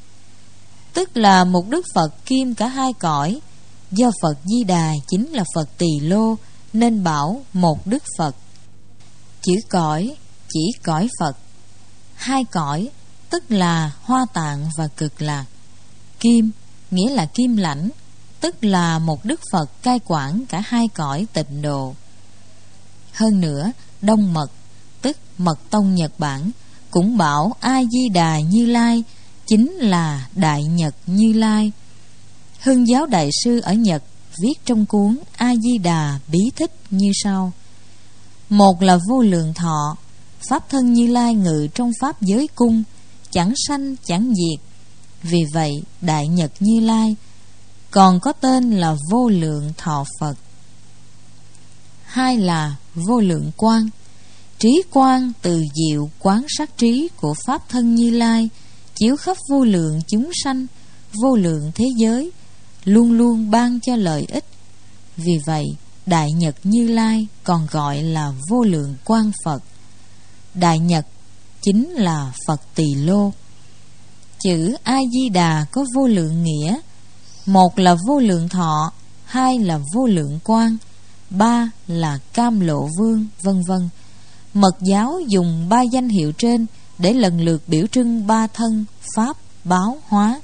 tức là một Đức Phật kiêm cả 2 cõi. Do Phật Di Đà chính là Phật Tỳ Lô nên bảo một Đức Phật. Chữ cõi chỉ cõi Phật. 2 cõi tức là Hoa Tạng và Cực Lạc. Kim nghĩa là kim lãnh, tức là một Đức Phật cai quản cả 2 cõi tịnh độ. Hơn nữa, Đông Mật tức Mật Tông Nhật Bản cũng bảo A Di Đà Như Lai chính là Đại Nhật Như Lai. Hưng Giáo Đại Sư ở Nhật viết trong cuốn A Di Đà Bí Thích như sau: một là vô lượng thọ, pháp thân Như Lai ngự trong pháp giới cung, chẳng sanh chẳng diệt. Vì vậy Đại Nhật Như Lai còn có tên là Vô Lượng Thọ Phật. Hai là Vô Lượng Quang. Trí quang từ diệu quán sát trí của Pháp Thân Như Lai chiếu khắp vô lượng chúng sanh, vô lượng thế giới, luôn luôn ban cho lợi ích. Vì vậy Đại Nhật Như Lai còn gọi là Vô Lượng Quang Phật. Đại Nhật chính là Phật Tỳ Lô. Chữ A-di-đà có vô lượng nghĩa. Một là vô lượng thọ, hai là vô lượng quang, ba là Cam Lộ Vương, vân vân. Mật giáo dùng ba danh hiệu trên để lần lượt biểu trưng ba thân Pháp, báo, hóa.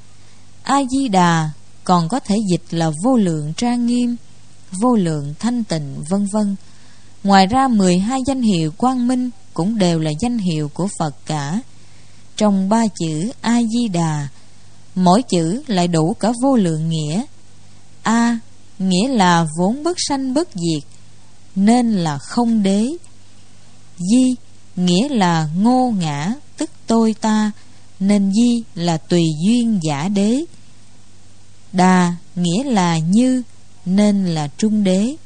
A-di-đà còn có thể dịch là vô lượng trang nghiêm, vô lượng thanh tịnh, vân vân. Ngoài ra 12 danh hiệu quang minh cũng đều là danh hiệu của Phật cả. Trong ba chữ A-di-đà, mỗi chữ lại đủ cả vô lượng nghĩa. A nghĩa là vốn bất sanh bất diệt, nên là không đế. Di nghĩa là ngô ngã, tức tôi ta, nên di là tùy duyên giả đế. Đà nghĩa là như, nên là trung đế.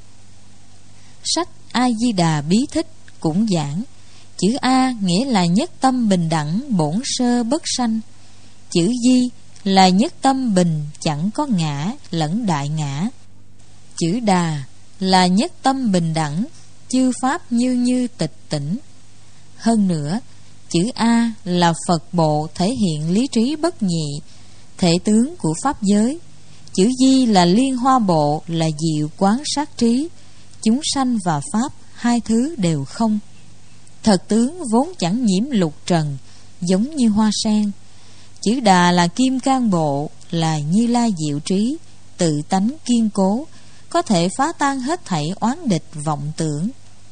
Sách A-di-đà bí thích cũng giảng chữ A nghĩa là nhất tâm bình đẳng bổn sơ bất sanh. Chữ Di là nhất tâm bình chẳng có ngã lẫn đại ngã. Chữ Đà là nhất tâm bình đẳng chư pháp như như tịch tỉnh. Hơn nữa, chữ A là Phật bộ thể hiện lý trí bất nhị, thể tướng của pháp giới. Chữ Di là liên hoa bộ, là diệu quán sát trí. Chúng sanh và pháp hai thứ đều không. Thật tướng vốn chẳng nhiễm lục trần, giống như hoa sen. Chữ Đà là kim cang bộ, là Như Lai diệu trí, tự tánh kiên cố, có thể phá tan hết thảy oán địch vọng tưởng.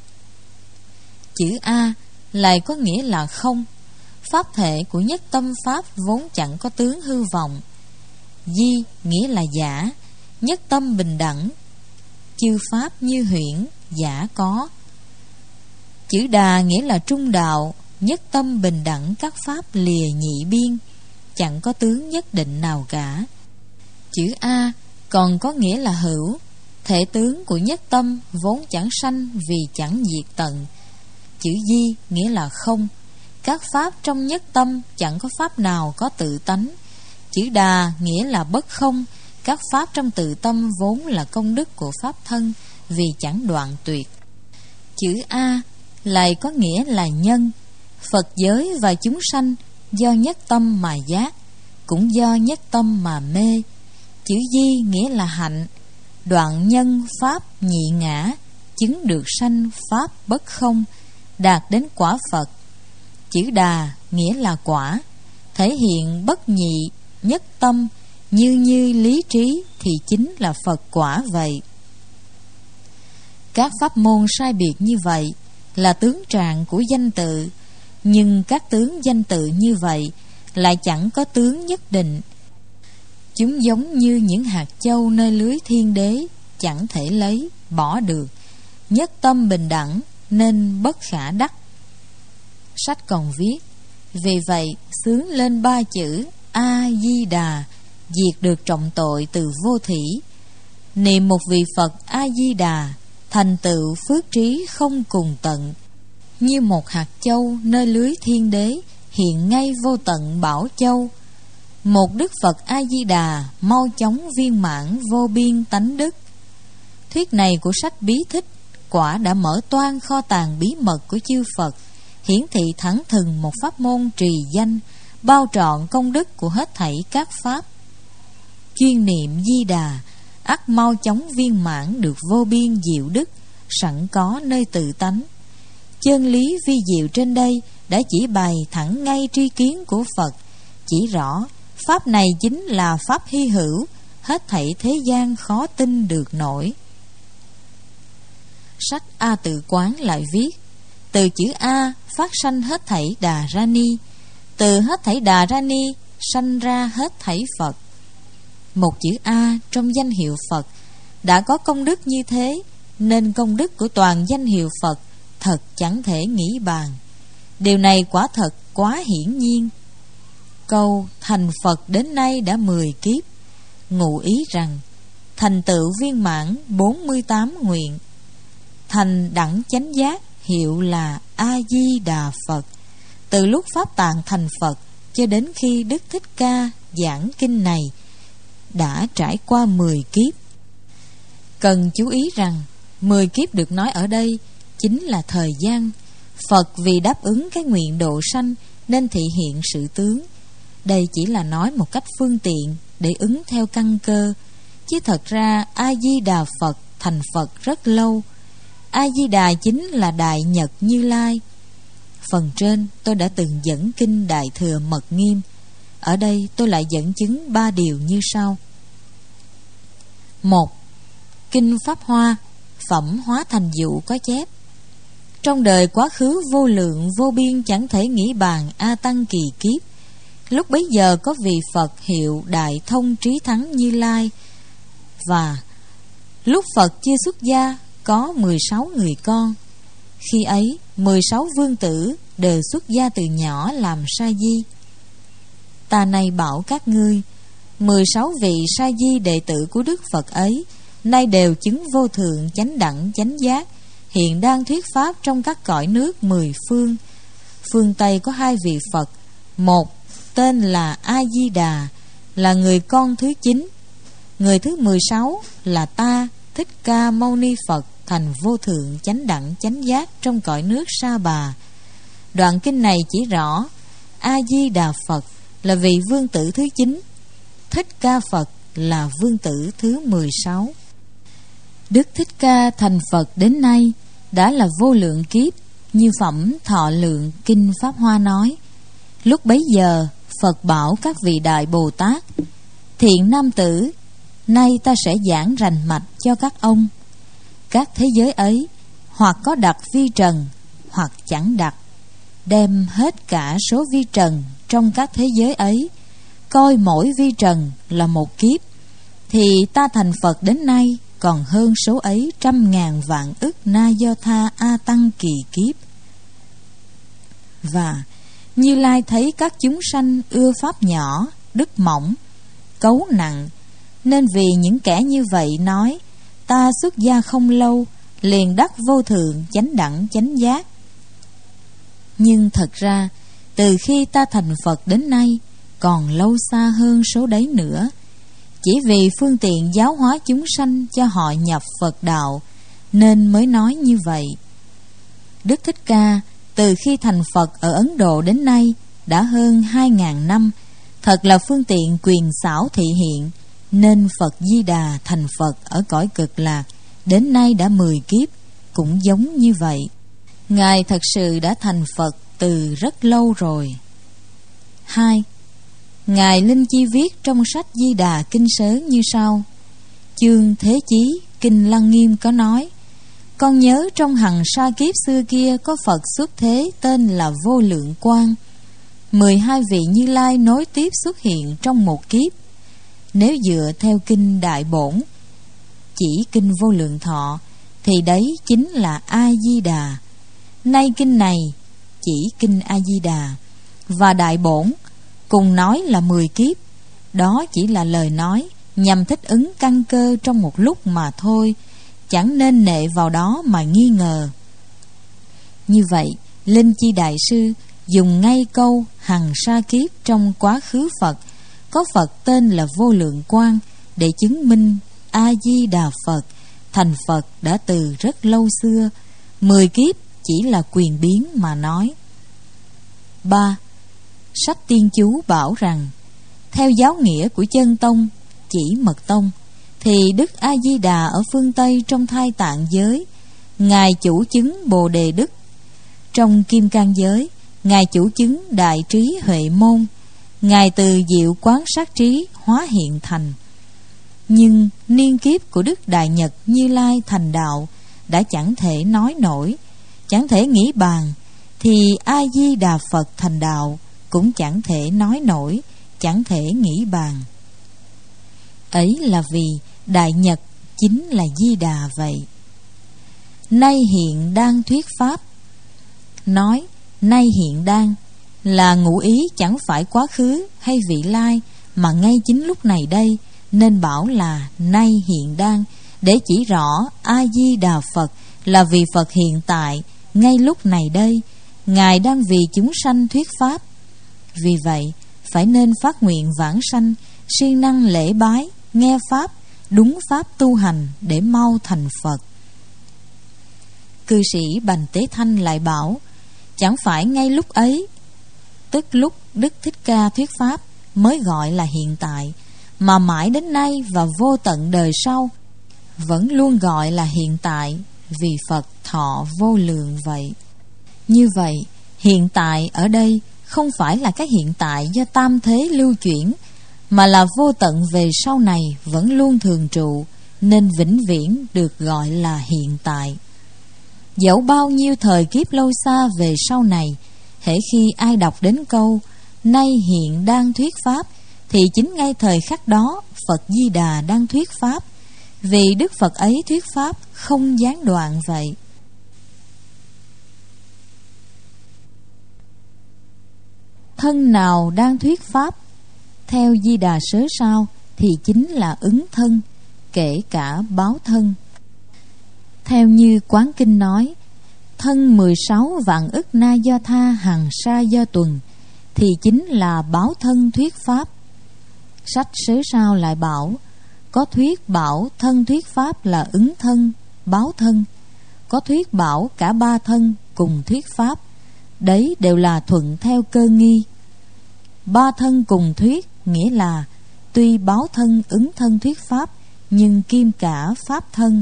Chữ A lại có nghĩa là không. Pháp thể của nhất tâm pháp vốn chẳng có tướng hư vọng. Di nghĩa là giả, nhất tâm bình đẳng, chư pháp như huyễn, giả có. Chữ Đà nghĩa là trung đạo, nhất tâm bình đẳng các pháp lìa nhị biên, chẳng có tướng nhất định nào cả. Chữ A còn có nghĩa là hữu, thể tướng của nhất tâm vốn chẳng sanh vì chẳng diệt tận. Chữ Di nghĩa là không, các pháp trong nhất tâm chẳng có pháp nào có tự tánh. Chữ Đà nghĩa là bất không, các pháp trong tự tâm vốn là công đức của pháp thân vì chẳng đoạn tuyệt. Chữ A lại có nghĩa là nhân. Phật giới và chúng sanh do nhất tâm mà giác, cũng do nhất tâm mà mê. Chữ Di nghĩa là hạnh, đoạn nhân pháp nhị ngã, chứng được sanh pháp bất không, đạt đến quả Phật. Chữ Đà nghĩa là quả, thể hiện bất nhị, nhất tâm, như như lý trí thì chính là Phật quả vậy. Các pháp môn sai biệt như vậy là tướng trạng của danh tự, nhưng các tướng danh tự như vậy lại chẳng có tướng nhất định. Chúng giống như những hạt châu nơi lưới thiên đế, chẳng thể lấy, bỏ được, nhất tâm bình đẳng nên bất khả đắc. Sách còn viết, vì vậy xướng lên ba chữ A-di-đà, diệt được trọng tội từ vô thỉ. Niệm một vị Phật A-di-đà, thành tựu phước trí không cùng tận. Như một hạt châu nơi lưới thiên đế, hiện ngay vô tận bảo châu. Một Đức Phật A-di-đà, mau chóng viên mãn vô biên tánh đức. Thuyết này của sách bí thích quả đã mở toang kho tàng bí mật của chư Phật, hiển thị thẳng thừng một pháp môn trì danh, bao trọn công đức của hết thảy các pháp. Chuyên niệm Di Đà, ắt mau chóng viên mãn được vô biên diệu đức, sẵn có nơi tự tánh. Chân lý vi diệu trên đây đã chỉ bày thẳng ngay tri kiến của Phật, chỉ rõ pháp này chính là pháp hy hữu, hết thảy thế gian khó tin được nổi. Sách A Tự Quán lại viết, từ chữ A phát sanh hết thảy Đà Ra Ni, từ hết thảy Đà Ra Ni sanh ra hết thảy Phật. Một chữ A trong danh hiệu Phật đã có công đức như thế, nên công đức của toàn danh hiệu Phật thật chẳng thể nghĩ bàn. Điều này quả thật quá hiển nhiên. Câu thành Phật đến nay đã 10 kiếp ngụ ý rằng thành tựu viên mãn 48 nguyện, thành đẳng chánh giác, hiệu là A-di-đà Phật. Từ lúc Pháp Tạng thành Phật cho đến khi Đức Thích Ca giảng kinh này đã trải qua 10 kiếp. Cần chú ý rằng 10 kiếp được nói ở đây chính là thời gian. Phật vì đáp ứng cái nguyện độ sanh nên thị hiện sự tướng. Đây chỉ là nói một cách phương tiện để ứng theo căn cơ, chứ thật ra A-di-đà Phật thành Phật rất lâu. A-di-đà chính là Đại Nhật Như Lai. Phần trên tôi đã từng dẫn kinh Đại Thừa Mật Nghiêm. Ở đây tôi lại dẫn chứng 3 điều như sau. 1. Kinh Pháp Hoa Phẩm Hóa Thành Dụ có chép: trong đời quá khứ vô lượng vô biên chẳng thể nghĩ bàn A Tăng kỳ kiếp, lúc bấy giờ có vị Phật hiệu Đại Thông Trí Thắng Như Lai, và lúc Phật chưa xuất gia có 16 người con. Khi ấy 16 vương tử đều xuất gia từ nhỏ làm sa di. Ta nay bảo các ngươi, 16 vị sa di đệ tử của Đức Phật ấy nay đều chứng vô thượng chánh đẳng chánh giác, hiện đang thuyết pháp trong các cõi nước 10 phương. Phương Tây có 2 vị Phật, một tên là A-di-đà, là người con thứ 9. Người thứ 16 là ta, Thích Ca Mâu Ni Phật, thành vô thượng chánh đẳng chánh giác trong cõi nước Sa Bà. Đoạn kinh này chỉ rõ A-di-đà Phật là vị vương tử thứ 9, Thích Ca Phật là vương tử thứ 16. Đức Thích Ca thành Phật đến nay đã là vô lượng kiếp, như phẩm Thọ Lượng kinh Pháp Hoa nói. Lúc bấy giờ Phật bảo các vị Đại Bồ Tát: thiện nam tử, nay ta sẽ giảng rành mạch cho các ông. Các thế giới ấy hoặc có đặt vi trần, hoặc chẳng đặt. Đem hết cả số vi trần trong các thế giới ấy, coi mỗi vi trần là một kiếp, thì ta thành Phật đến nay còn hơn số ấy 100.000 vạn ức Na Do Tha A Tăng kỳ kiếp. Và Như Lai thấy các chúng sanh ưa pháp nhỏ, đức mỏng, cấu nặng, nên vì những kẻ như vậy nói: ta xuất gia không lâu, liền đắc vô thượng chánh đẳng chánh giác. Nhưng thật ra từ khi ta thành Phật đến nay còn lâu xa hơn số đấy nữa. Chỉ vì phương tiện giáo hóa chúng sanh cho họ nhập Phật đạo nên mới nói như vậy. Đức Thích Ca từ khi thành Phật ở Ấn Độ đến nay đã hơn 2.000 năm, thật là phương tiện quyền xảo thị hiện, nên Phật Di Đà thành Phật ở cõi Cực Lạc đến nay đã 10 kiếp, cũng giống như vậy. Ngài thật sự đã thành Phật từ rất lâu rồi. 2. Ngài Linh Chi viết trong sách Di Đà Kinh Sớ như sau. Chương Thế Chí Kinh Lăng Nghiêm có nói: con nhớ trong hằng sa kiếp xưa kia có Phật xuất thế tên là Vô Lượng Quang. 12 vị Như Lai nối tiếp xuất hiện trong một kiếp. Nếu dựa theo kinh Đại Bổn, chỉ kinh Vô Lượng Thọ, thì đấy chính là A-di-đà. Nay kinh này chỉ kinh A-di-đà và Đại Bổn cùng nói là 10 kiếp. Đó chỉ là lời nói nhằm thích ứng căn cơ trong một lúc mà thôi, chẳng nên nệ vào đó mà nghi ngờ. Như vậy, Linh Chi Đại Sư dùng ngay câu hằng sa kiếp trong quá khứ Phật có Phật tên là Vô Lượng Quang để chứng minh A-di-đà Phật thành Phật đã từ rất lâu xưa. 10 kiếp chỉ là quyền biến mà nói. 3. Sách Tiên Chú bảo rằng theo giáo nghĩa của chân tông, chỉ mật tông, thì Đức A-di-đà ở phương Tây trong Thai Tạng giới, Ngài chủ chứng Bồ Đề Đức. Trong Kim Cang giới, Ngài chủ chứng Đại Trí Huệ Môn. Ngài từ diệu quán sát trí hóa hiện thành. Nhưng niên kiếp của Đức Đại Nhật Như Lai thành đạo đã chẳng thể nói nổi, chẳng thể nghĩ bàn, thì A-di-đà Phật thành đạo cũng chẳng thể nói nổi, chẳng thể nghĩ bàn. Ấy là vì Đại Nhật chính là Di Đà vậy. Nay hiện đang thuyết pháp, nói nay hiện đang là ngụ ý chẳng phải quá khứ hay vị lai, mà ngay chính lúc này đây, nên bảo là nay hiện đang, để chỉ rõ A-di-đà Phật là vị Phật hiện tại, ngay lúc này đây, Ngài đang vì chúng sanh thuyết pháp. Vì vậy, phải nên phát nguyện vãng sanh, siêng năng lễ bái, nghe pháp, đúng pháp tu hành để mau thành Phật. Cư sĩ Bành Tế Thanh lại bảo, chẳng phải ngay lúc ấy, tức lúc Đức Thích Ca thuyết pháp, mới gọi là hiện tại, mà mãi đến nay và vô tận đời sau vẫn luôn gọi là hiện tại, vì Phật thọ vô lượng vậy. Như vậy, hiện tại ở đây không phải là cái hiện tại do tam thế lưu chuyển, mà là vô tận về sau này vẫn luôn thường trụ, nên vĩnh viễn được gọi là hiện tại. Dẫu bao nhiêu thời kiếp lâu xa về sau này, hễ khi ai đọc đến câu nay hiện đang thuyết pháp, thì chính ngay thời khắc đó Phật Di Đà đang thuyết pháp, vì Đức Phật ấy thuyết pháp không gián đoạn vậy. Thân nào đang thuyết pháp, theo Di Đà Sớ Sao, thì chính là ứng thân, kể cả báo thân. Theo như Quán Kinh nói, thân 16 vạn ức na do tha hằng sa do tuần, thì chính là báo thân thuyết pháp. Sách Sớ Sao lại bảo, có thuyết bảo thân thuyết pháp là ứng thân, báo thân, có thuyết bảo cả ba thân cùng thuyết pháp, đấy đều là thuận theo cơ nghi. Ba thân cùng thuyết nghĩa là tuy báo thân ứng thân thuyết pháp, nhưng kim cả pháp thân.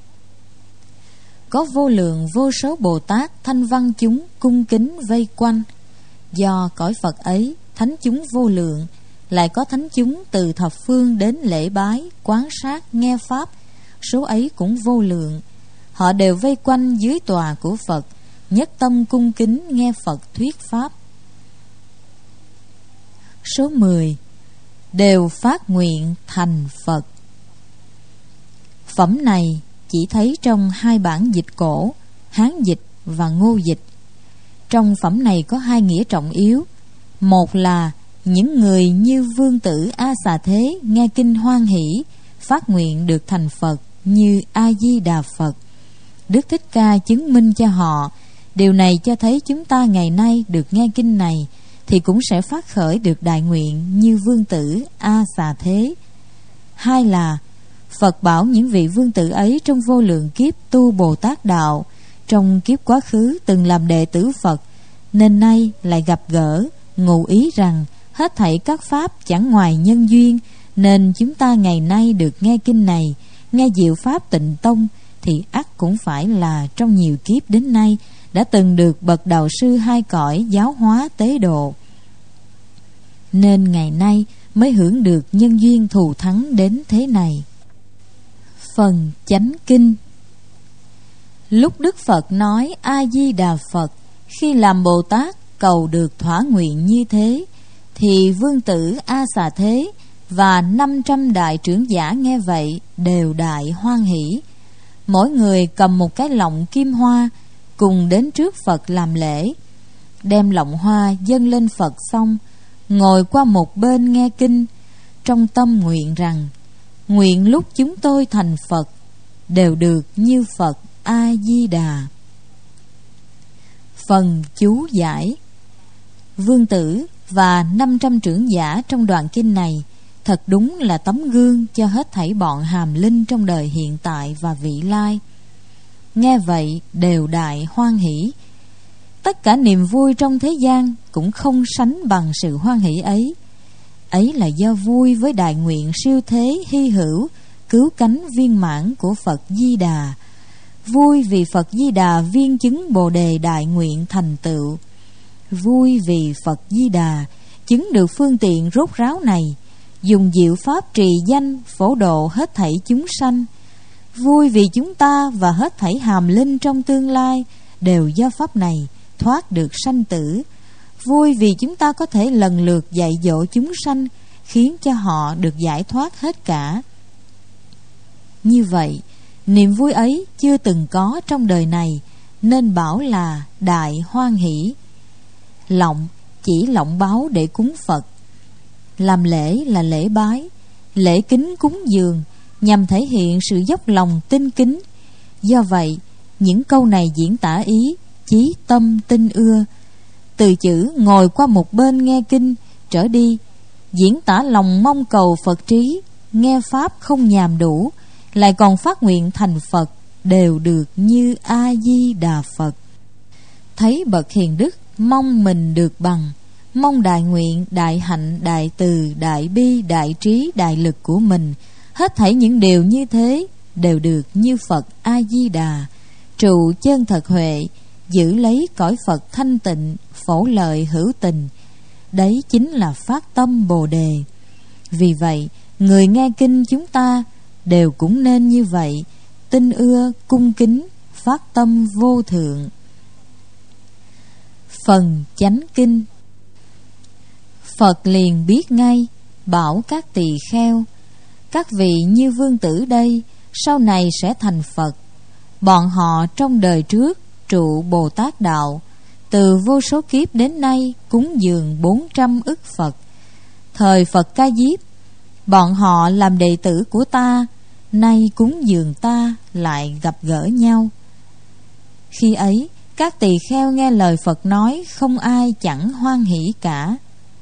Có vô lượng vô số Bồ Tát thanh văn chúng cung kính vây quanh. Do cõi Phật ấy thánh chúng vô lượng, lại có thánh chúng từ thập phương đến lễ bái, quán sát, nghe pháp, số ấy cũng vô lượng. Họ đều vây quanh dưới tòa của Phật, nhất tâm cung kính nghe Phật thuyết pháp. Số 10. Đều phát nguyện thành Phật. Phẩm này chỉ thấy trong hai bản dịch cổ, Hán dịch và Ngô dịch. Trong phẩm này có hai nghĩa trọng yếu. Một là những người như Vương Tử A Xà Thế nghe kinh hoan hỷ, phát nguyện được thành Phật như A-di-đà Phật. Đức Thích Ca chứng minh cho họ. Điều này cho thấy chúng ta ngày nay được nghe kinh này thì cũng sẽ phát khởi được đại nguyện như Vương Tử A Xà Thế. Hai là Phật bảo những vị vương tử ấy trong vô lượng kiếp tu Bồ Tát đạo, trong kiếp quá khứ từng làm đệ tử Phật, nên nay lại gặp gỡ, ngụ ý rằng hết thảy các pháp chẳng ngoài nhân duyên, nên chúng ta ngày nay được nghe kinh này, nghe diệu pháp Tịnh Tông, thì ắt cũng phải là trong nhiều kiếp đến nay đã từng được bậc đạo sư hai cõi giáo hóa tế độ, nên ngày nay mới hưởng được nhân duyên thù thắng đến thế này. Phần Chánh Kinh. Lúc Đức Phật nói A-di-đà Phật, khi làm Bồ Tát cầu được thỏa nguyện như thế, thì Vương Tử A Xà Thế và 500 đại trưởng giả nghe vậy đều đại hoan hỷ. Mỗi người cầm một cái lọng kim hoa, cùng đến trước Phật làm lễ. Đem lọng hoa dâng lên Phật xong, ngồi qua một bên nghe kinh, trong tâm nguyện rằng nguyện lúc chúng tôi thành Phật đều được như Phật A-di-đà. Phần chú giải. Vương Tử và 500 trưởng giả trong đoạn kinh này thật đúng là tấm gương cho hết thảy bọn hàm linh trong đời hiện tại và vị lai. Nghe vậy đều đại hoan hỷ. Tất cả niềm vui trong thế gian cũng không sánh bằng sự hoan hỷ ấy. Ấy là do vui với đại nguyện siêu thế hy hữu, cứu cánh viên mãn của Phật Di Đà. Vui vì Phật Di Đà viên chứng Bồ Đề đại nguyện thành tựu. Vui vì Phật Di Đà chứng được phương tiện rốt ráo này, dùng diệu pháp trì danh phổ độ hết thảy chúng sanh. Vui vì chúng ta và hết thảy hàm linh trong tương lai đều do pháp này thoát được sanh tử. Vui vì chúng ta có thể lần lượt dạy dỗ chúng sanh, khiến cho họ được giải thoát hết cả. Như vậy, niềm vui ấy chưa từng có trong đời này, nên bảo là đại hoan hỷ. Lọng chỉ lọng báo để cúng Phật. Làm lễ là lễ bái, lễ kính cúng dường, nhằm thể hiện sự dốc lòng tinh kính. Do vậy, những câu này diễn tả ý chí tâm tinh ưa. Từ chữ ngồi qua một bên nghe kinh trở đi, diễn tả lòng mong cầu Phật trí, nghe Pháp không nhàm đủ, lại còn phát nguyện thành Phật, đều được như A-di-đà Phật. Thấy bậc hiền đức mong mình được bằng, mong đại nguyện, đại hạnh, đại từ, đại bi, đại trí, đại lực của mình, hết thảy những điều như thế đều được như Phật A-di-đà. Trụ chân thật huệ, giữ lấy cõi Phật thanh tịnh, phổ lợi hữu tình. Đấy chính là phát tâm Bồ Đề. Vì vậy, người nghe kinh chúng ta đều cũng nên như vậy, tinh ưa, cung kính, phát tâm vô thượng. Phần chánh kinh. Phật liền biết ngay, bảo các tỳ kheo: các vị như vương tử đây, sau này sẽ thành Phật. Bọn họ trong đời trước trụ Bồ Tát đạo, từ vô số kiếp đến nay cúng dường 400 ức Phật. Thời Phật Ca Diếp, bọn họ làm đệ tử của ta, nay cúng dường ta lại gặp gỡ nhau. Khi ấy, các tỳ kheo nghe lời Phật nói, không ai chẳng hoan hỷ cả.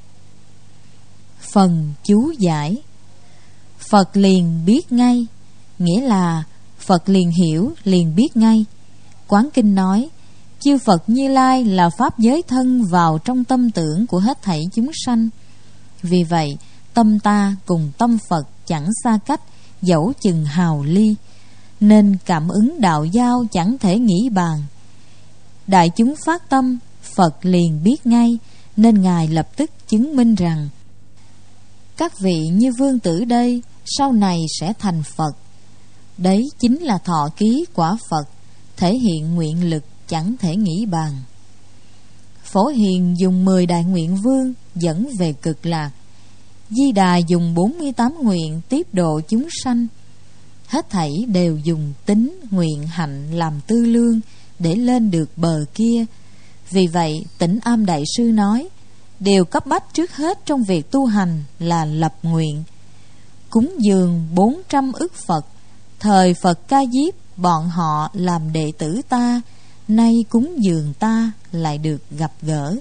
Phần chú giải. Phật liền biết ngay, nghĩa là Phật liền hiểu, liền biết ngay. Quán kinh nói, chư Phật Như Lai là pháp giới thân vào trong tâm tưởng của hết thảy chúng sanh. Vì vậy, tâm ta cùng tâm Phật chẳng xa cách, dẫu chừng hào ly, nên cảm ứng đạo giao chẳng thể nghĩ bàn. Đại chúng phát tâm, Phật liền biết ngay, nên Ngài lập tức chứng minh rằng: các vị như vương tử đây, sau này sẽ thành Phật. Đấy chính là thọ ký quả Phật, thể hiện nguyện lực chẳng thể nghĩ bàn. Phổ Hiền dùng 10 đại nguyện vương dẫn về cực lạc. Di Đà dùng 48 nguyện tiếp độ chúng sanh. Hết thảy đều dùng tính, nguyện, hạnh làm tư lương để lên được bờ kia. Vì vậy, Tĩnh Am Đại Sư nói, điều cấp bách trước hết trong việc tu hành là lập nguyện. Cúng dường 400 ức Phật. Thời Phật Ca Diếp, bọn họ làm đệ tử ta, nay cúng dường ta lại được gặp gỡ.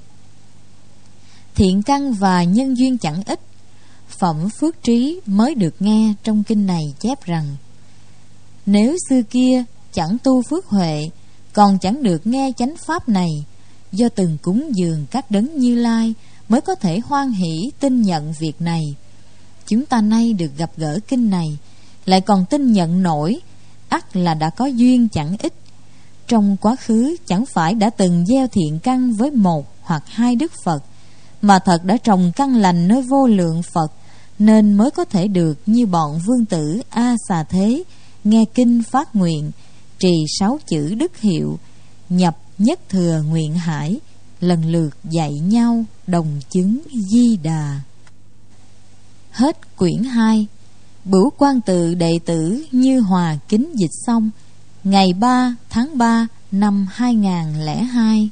Thiện căn và nhân duyên chẳng ít. Phẩm Phước Trí mới được nghe trong kinh này chép rằng: nếu xưa kia chẳng tu phước huệ, còn chẳng được nghe chánh pháp này, do từng cúng dường các đấng Như Lai mới có thể hoan hỷ tin nhận việc này. Chúng ta nay được gặp gỡ kinh này, lại còn tin nhận nổi, ắt là đã có duyên chẳng ít. Trong quá khứ chẳng phải đã từng gieo thiện căn với 1 hoặc 2 đức Phật, mà thật đã trồng căn lành nơi vô lượng Phật, nên mới có thể được như bọn vương tử A Xà Thế nghe kinh phát nguyện, trì 6 chữ đức hiệu, nhập nhất thừa nguyện hải, lần lượt dạy nhau đồng chứng Di Đà. Hết quyển 2. Bửu Quan Tự đệ tử Như Hòa kính dịch xong ngày 3 tháng 3 năm 2002.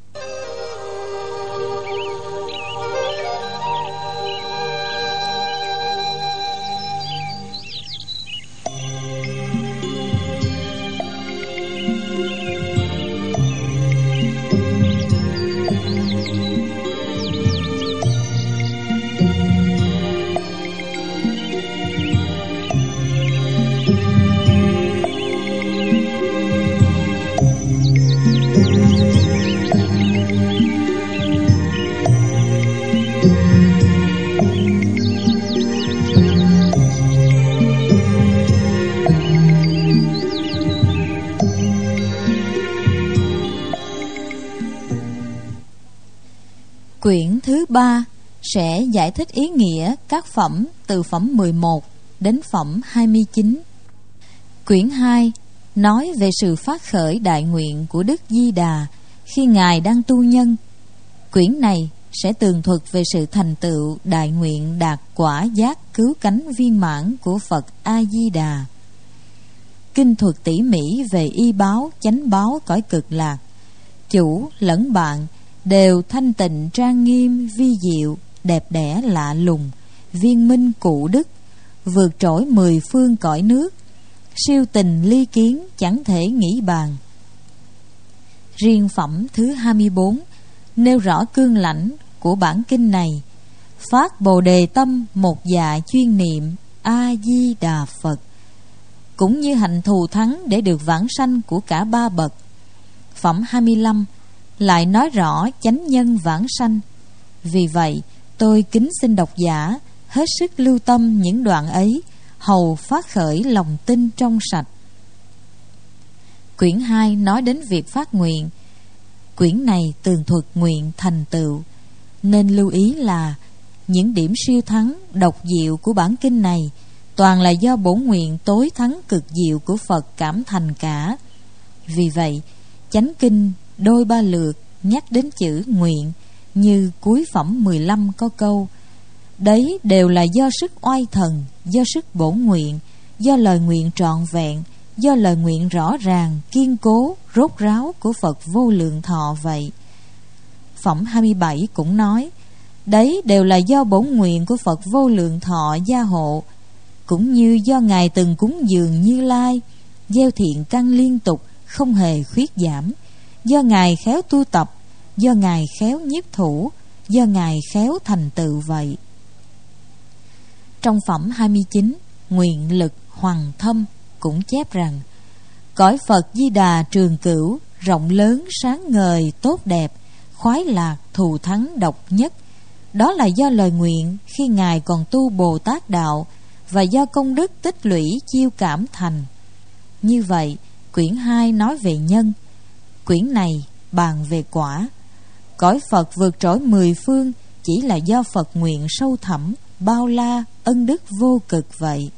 Quyển thứ 3 sẽ giải thích ý nghĩa các phẩm từ phẩm 11 đến phẩm 29. Quyển 2 nói về sự phát khởi đại nguyện của Đức Di Đà khi Ngài đang tu nhân. Quyển này sẽ tường thuật về sự thành tựu đại nguyện đạt quả giác cứu cánh viên mãn của Phật A-di-đà. Kinh thuật tỉ mỉ về y báo, chánh báo cõi cực lạc. Chủ lẫn bạn đều thanh tịnh trang nghiêm vi diệu, đẹp đẽ lạ lùng, viên minh cụ đức, vượt trội mười phương cõi nước, siêu tình ly kiến chẳng thể nghĩ bàn. Riêng phẩm thứ 24 nêu rõ cương lãnh của bản kinh này: phát Bồ Đề tâm một dạ chuyên niệm A Di Đà Phật, cũng như hạnh thù thắng để được vãng sanh của cả ba bậc. Phẩm 25 lại nói rõ chánh nhân vãng sanh. Vì vậy tôi kính xin độc giả hết sức lưu tâm những đoạn ấy, hầu phát khởi lòng tin trong sạch. Quyển 2 nói đến việc phát nguyện. Quyển này tường thuật nguyện thành tựu, nên lưu ý là những điểm siêu thắng độc diệu của bản kinh này toàn là do bổn nguyện tối thắng cực diệu của Phật cảm thành cả. Vì vậy chánh kinh đôi ba lượt nhắc đến chữ nguyện, như cuối phẩm 15 có câu: đấy đều là do sức oai thần, do sức bổn nguyện, do lời nguyện trọn vẹn, do lời nguyện rõ ràng, kiên cố, rốt ráo của Phật vô lượng thọ vậy. Phẩm 27 cũng nói: đấy đều là do bổn nguyện của Phật vô lượng thọ gia hộ, cũng như do Ngài từng cúng dường Như Lai, gieo thiện căn liên tục, không hề khuyết giảm, do Ngài khéo tu tập, do Ngài khéo nhiếp thủ, do Ngài khéo thành tựu vậy. Trong phẩm 29 nguyện lực hoằng thâm cũng chép rằng: cõi Phật Di Đà trường cửu, rộng lớn sáng ngời tốt đẹp, khoái lạc thù thắng độc nhất. Đó là do lời nguyện khi Ngài còn tu Bồ Tát đạo, và do công đức tích lũy chiêu cảm thành. Như vậy quyển 2 nói về nhân, quyển này bàn về quả. Cõi Phật vượt trội mười phương chỉ là do Phật nguyện sâu thẳm, bao la, ân đức vô cực vậy.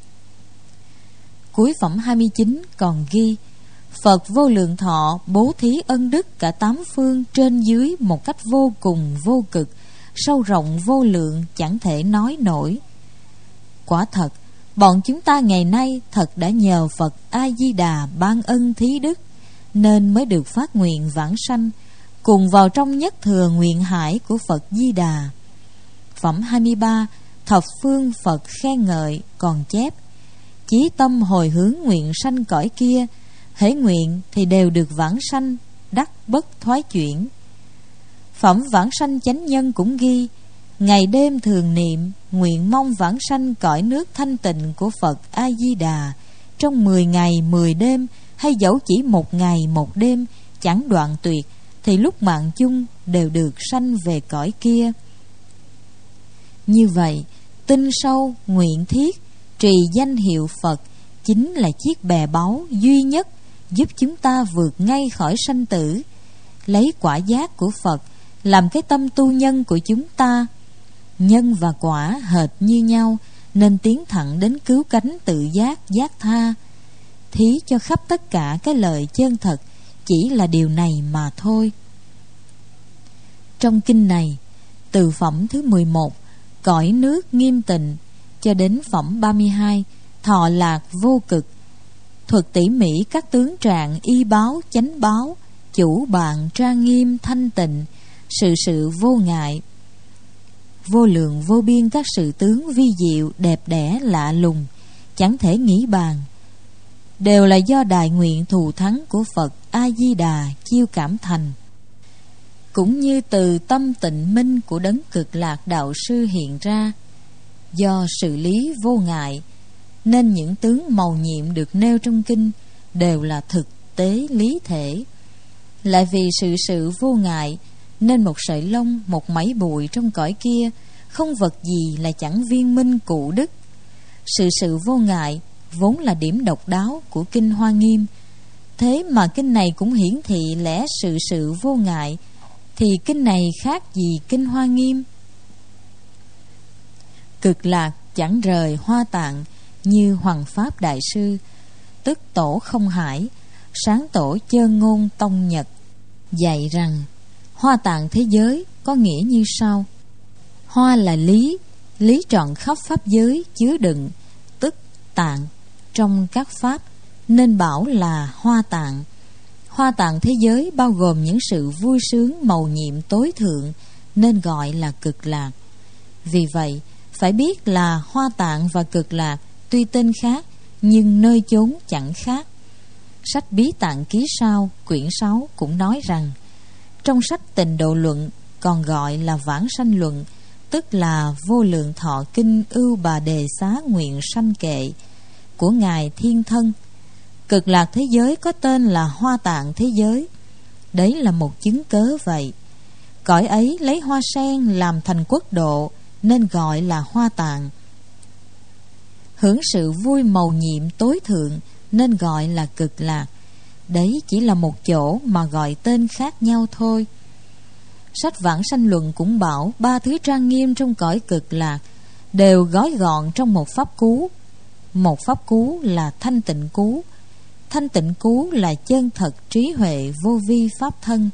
Cuối phẩm 29 còn ghi: Phật vô lượng thọ bố thí ân đức cả tám phương trên dưới một cách vô cùng vô cực, sâu rộng vô lượng chẳng thể nói nổi. Quả thật, bọn chúng ta ngày nay thật đã nhờ Phật A-di-đà ban ân thí đức, nên mới được phát nguyện vãng sanh, cùng vào trong nhất thừa nguyện hải của Phật Di Đà. Phẩm 23 thập phương Phật khen ngợi còn chép: chí tâm hồi hướng nguyện sanh cõi kia, hễ nguyện thì đều được vãng sanh, đắc bất thoái chuyển. Phẩm vãng sanh chánh nhân cũng ghi: ngày đêm thường niệm, nguyện mong vãng sanh cõi nước thanh tịnh của Phật A-di-đà, trong 10 ngày 10 đêm, hay dẫu chỉ 1 ngày 1 đêm, chẳng đoạn tuyệt, thì lúc mạng chung đều được sanh về cõi kia. Như vậy, tin sâu, nguyện thiết, trì danh hiệu Phật chính là chiếc bè báu duy nhất giúp chúng ta vượt ngay khỏi sanh tử, lấy quả giác của Phật làm cái tâm tu nhân của chúng ta. Nhân và quả hệt như nhau, nên tiến thẳng đến cứu cánh tự giác, giác tha. Thí cho khắp tất cả cái lời chân thật chỉ là điều này mà thôi. Trong kinh này, từ phẩm thứ 11 cõi nước nghiêm tịnh cho đến phẩm 32 thọ lạc vô cực, thuật tỉ mỉ các tướng trạng y báo, chánh báo, chủ bạn trang nghiêm thanh tịnh, sự sự vô ngại, vô lượng vô biên các sự tướng vi diệu đẹp đẽ lạ lùng chẳng thể nghĩ bàn, đều là do đại nguyện thù thắng của Phật A-di-đà chiêu cảm thành. Cũng như từ tâm tịnh minh của đấng cực lạc đạo sư hiện ra, do sự lý vô ngại nên những tướng mầu nhiệm được nêu trong kinh đều là thực tế lý thể. Lại vì sự sự vô ngại nên một sợi lông, một mảy bụi trong cõi kia không vật gì là chẳng viên minh cụ đức. Sự sự vô ngại vốn là điểm độc đáo của kinh Hoa Nghiêm, thế mà kinh này cũng hiển thị lẽ sự sự vô ngại, thì kinh này khác gì kinh Hoa Nghiêm. Cực lạc chẳng rời Hoa Tạng như Hoằng Pháp Đại Sư, tức Tổ Không Hải, sáng tổ Chơn Ngôn Tông Nhật, dạy rằng Hoa Tạng thế giới có nghĩa như sau: hoa là lý, lý trọn khắp pháp giới chứa đựng, tức tạng trong các pháp, nên bảo là Hoa Tạng. Hoa tạng thế giới bao gồm những sự vui sướng mầu nhiệm tối thượng, nên gọi là cực lạc. Vì vậy, phải biết là hoa tạng và cực lạc tuy tên khác nhưng nơi chốn chẳng khác. Sách Bí Tạng Ký Sao quyển 6 cũng nói rằng, trong sách Tịnh Độ Luận, còn gọi là Vãng Sanh Luận, tức là Vô Lượng Thọ Kinh Ưu Bà Đề Xá Nguyện Sanh Kệ của Ngài Thiên Thân, cực lạc thế giới có tên là hoa tạng thế giới. Đấy là một chứng cớ vậy. Cõi ấy lấy hoa sen làm thành quốc độ, nên gọi là hoa tạng. Hưởng sự vui mầu nhiệm tối thượng, nên gọi là cực lạc. Đấy chỉ là một chỗ mà gọi tên khác nhau thôi. Sách Vãng Sanh Luận cũng bảo 3 thứ trang nghiêm trong cõi cực lạc đều gói gọn trong một pháp cú. Một pháp cú là thanh tịnh cú. Thanh tịnh cú là chân thật trí huệ vô vi pháp thân.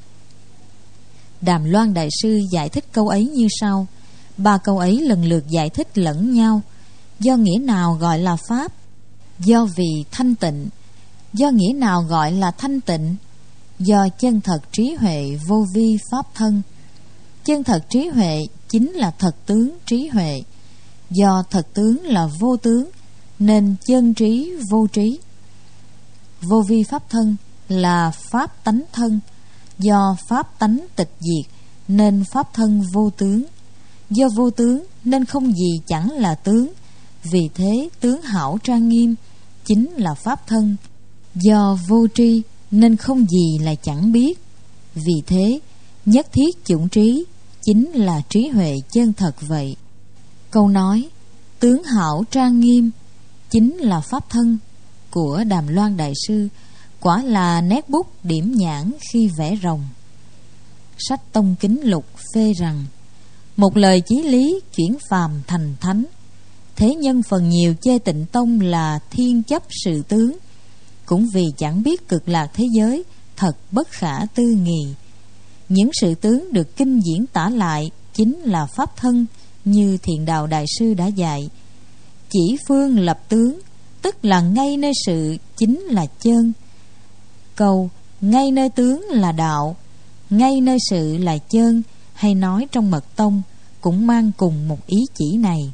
Đàm Loan Đại Sư giải thích câu ấy như sau. 3 câu ấy lần lượt giải thích lẫn nhau. Do nghĩa nào gọi là pháp? Do vì thanh tịnh. Do nghĩa nào gọi là thanh tịnh? Do chân thật trí huệ vô vi pháp thân. Chân thật trí huệ chính là thật tướng trí huệ. Do thật tướng là vô tướng, nên chân trí vô trí. Vô vi pháp thân là pháp tánh thân. Do pháp tánh tịch diệt, nên pháp thân vô tướng. Do vô tướng nên không gì chẳng là tướng. Vì thế tướng hảo trang nghiêm chính là pháp thân. Do vô tri nên không gì là chẳng biết. Vì thế nhất thiết chủng trí chính là trí huệ chân thật vậy. Câu nói tướng hảo trang nghiêm chính là pháp thân của Đàm Loan Đại Sư quả là nét bút điểm nhãn khi vẽ rồng. Sách Tông Kính Lục phê rằng, một lời chí lý chuyển phàm thành thánh. Thế nhân phần nhiều chê Tịnh Tông là thiên chấp sự tướng, cũng vì chẳng biết cực lạc thế giới thật bất khả tư nghì. Những sự tướng được kinh diễn tả lại chính là pháp thân, như Thiện Đạo Đại Sư đã dạy. Chỉ phương lập tướng, tức là ngay nơi sự chính là chân. Câu ngay nơi tướng là đạo, ngay nơi sự là chân, hay nói trong Mật Tông cũng mang cùng một ý chỉ này.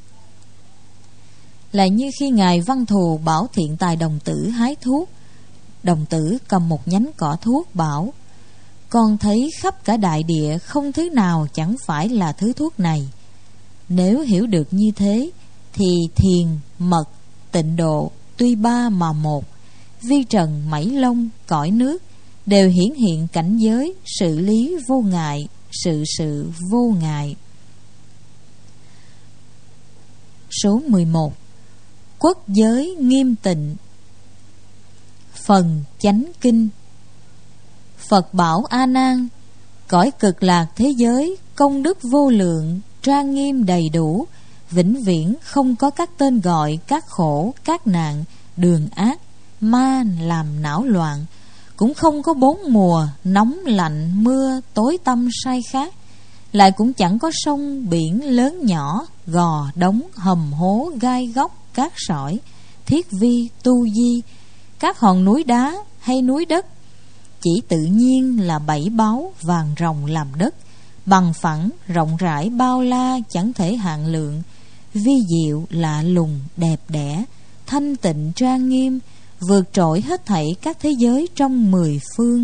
Lại như khi Ngài Văn Thù bảo Thiện Tài Đồng Tử hái thuốc, Đồng Tử cầm một nhánh cỏ thuốc bảo, con thấy khắp cả đại địa không thứ nào chẳng phải là thứ thuốc này. Nếu hiểu được như thế, thì thiền, mật, tịnh độ tuy 3 mà 1, vi trần, mảy lông, cõi nước đều hiển hiện cảnh giới sự lý vô ngại, sự vô ngại. Số 11. Quốc giới nghiêm tịnh. Phần chánh kinh. Phật bảo A Nan, cõi cực lạc thế giới công đức vô lượng, trang nghiêm đầy đủ, vĩnh viễn không có các tên gọi, các khổ, các nạn, đường ác, ma làm não loạn, cũng không có 4 mùa nóng lạnh mưa tối tăm sai khác, lại cũng chẳng có sông biển lớn nhỏ, gò đống hầm hố gai góc cát sỏi, thiết vi tu di, các hòn núi đá hay núi đất. Chỉ tự nhiên là 7 báu vàng ròng làm đất, bằng phẳng rộng rãi bao la chẳng thể hạn lượng, vi diệu lạ lùng đẹp đẽ, thanh tịnh trang nghiêm, vượt trội hết thảy các thế giới trong 10 phương.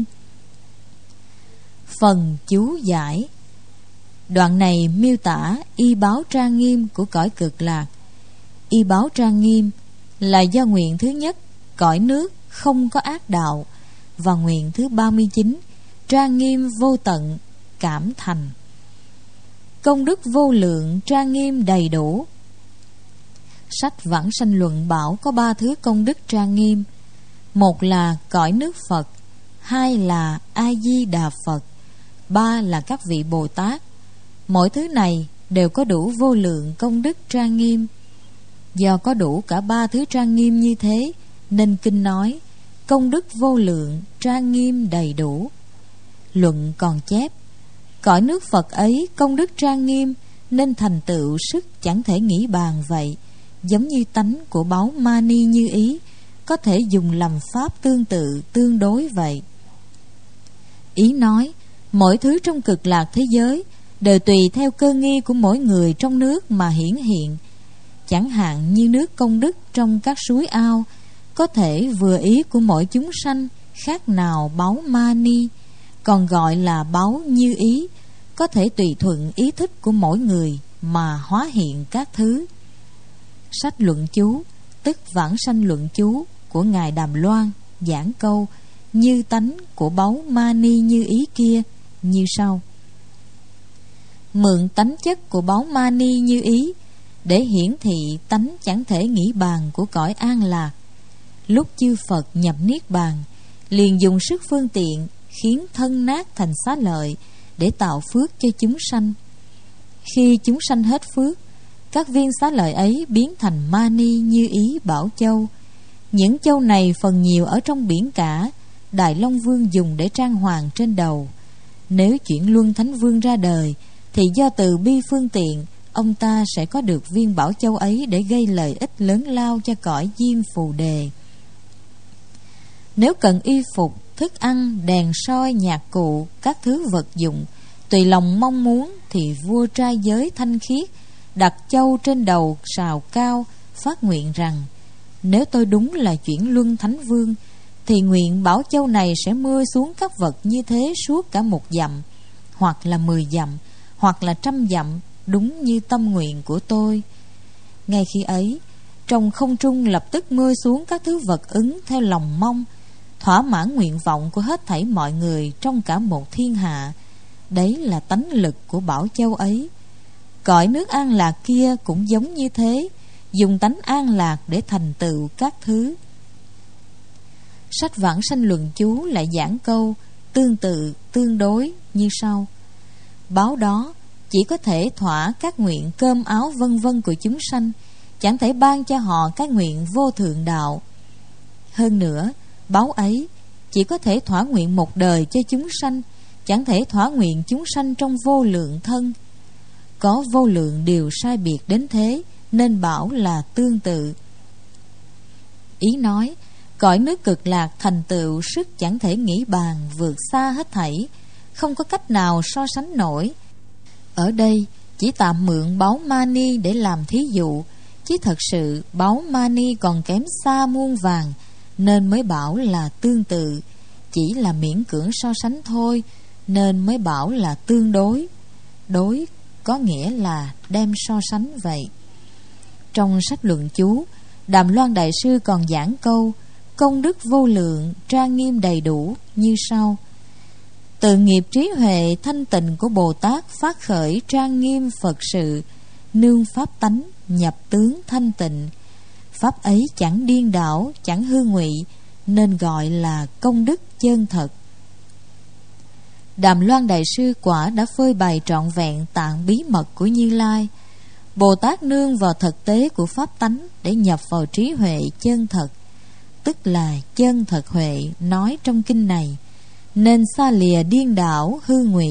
Phần chú giải. Đoạn này miêu tả y báo trang nghiêm của cõi cực lạc. Y báo trang nghiêm là do nguyện thứ nhất, cõi nước không có ác đạo, và nguyện thứ 39, trang nghiêm vô tận, cảm thành. Công đức vô lượng, trang nghiêm đầy đủ. Sách Vãng Sanh Luận bảo có 3 thứ công đức trang nghiêm. Một là cõi nước Phật, 2 là A-di-đà Phật, 3 là các vị Bồ Tát. Mỗi thứ này đều có đủ vô lượng công đức trang nghiêm. Do có đủ cả 3 thứ trang nghiêm như thế, nên kinh nói công đức vô lượng, trang nghiêm đầy đủ. Luận còn chép, cõi nước Phật ấy công đức trang nghiêm, nên thành tựu sức chẳng thể nghĩ bàn vậy. Giống như tánh của báu Mani Như Ý, có thể dùng làm pháp tương tự tương đối vậy. Ý nói, mỗi thứ trong cực lạc thế giới đều tùy theo cơ nghi của mỗi người trong nước mà hiển hiện. Chẳng hạn như nước công đức trong các suối ao có thể vừa ý của mỗi chúng sanh, khác nào báu mani, còn gọi là báu như ý, có thể tùy thuận ý thích của mỗi người mà hóa hiện các thứ. Sách luận chú, tức vãng sanh luận chú của Ngài Đàm Loan giảng câu như tánh của báu mani như ý kia như sau: mượn tánh chất của báu mani như ý để hiển thị tánh chẳng thể nghĩ bàn của cõi an lạc. Lúc chư Phật nhập niết bàn, liền dùng sức phương tiện khiến thân nát thành xá lợi để tạo phước cho chúng sanh. Khi chúng sanh hết phước, các viên xá lợi ấy biến thành mani như ý bảo châu. Những châu này phần nhiều ở trong biển cả, Đại Long Vương dùng để trang hoàng trên đầu. Nếu chuyển luân thánh vương ra đời, thì do từ bi phương tiện, ông ta sẽ có được viên bảo châu ấy để gây lợi ích lớn lao cho cõi Diêm Phù Đề. Nếu cần y phục, thức ăn, đèn soi, nhạc cụ, các thứ vật dụng tùy lòng mong muốn, thì vua trai giới thanh khiết đặt châu trên đầu sào cao, phát nguyện rằng: nếu tôi đúng là chuyển luân thánh vương, thì nguyện bảo châu này sẽ mưa xuống các vật như thế suốt cả 1 dặm, hoặc là 10 dặm, hoặc là 100 dặm, đúng như tâm nguyện của tôi. Ngay khi ấy, trong không trung lập tức mưa xuống các thứ vật ứng theo lòng mong, thỏa mãn nguyện vọng của hết thảy mọi người trong cả một thiên hạ. Đấy là tánh lực của bảo châu ấy. Cõi nước an lạc kia cũng giống như thế, dùng tánh an lạc để thành tựu các thứ. Sách vãng sanh luận chú lại giảng câu tương tự, tương đối như sau: báo đó chỉ có thể thỏa các nguyện cơm áo vân vân của chúng sanh, chẳng thể ban cho họ các nguyện vô thượng đạo. Hơn nữa, báo ấy chỉ có thể thỏa nguyện một đời cho chúng sanh, chẳng thể thỏa nguyện chúng sanh trong vô lượng thân. Có vô lượng điều sai biệt đến thế, nên bảo là tương tự. Ý nói, cõi nước cực lạc thành tựu sức chẳng thể nghĩ bàn, vượt xa hết thảy, không có cách nào so sánh nổi. Ở đây chỉ tạm mượn báu mani để làm thí dụ, chứ thật sự báu mani còn kém xa muôn vàng, nên mới bảo là tương tự. Chỉ là miễn cưỡng so sánh thôi, nên mới bảo là tương đối. Đối có nghĩa là đem so sánh vậy. Trong sách luận chú, Đàm Loan Đại Sư còn giảng câu công đức vô lượng, trang nghiêm đầy đủ như sau: từ nghiệp trí huệ thanh tịnh của Bồ Tát phát khởi trang nghiêm Phật sự, nương pháp tánh nhập tướng thanh tịnh. Pháp ấy chẳng điên đảo, chẳng hư ngụy, nên gọi là công đức chân thật. Đàm Loan Đại Sư quả đã phơi bày trọn vẹn tạng bí mật của Như Lai. Bồ Tát nương vào thực tế của pháp tánh để nhập vào trí huệ chân thật, tức là chân thật huệ nói trong kinh này, nên xa lìa điên đảo hư ngụy.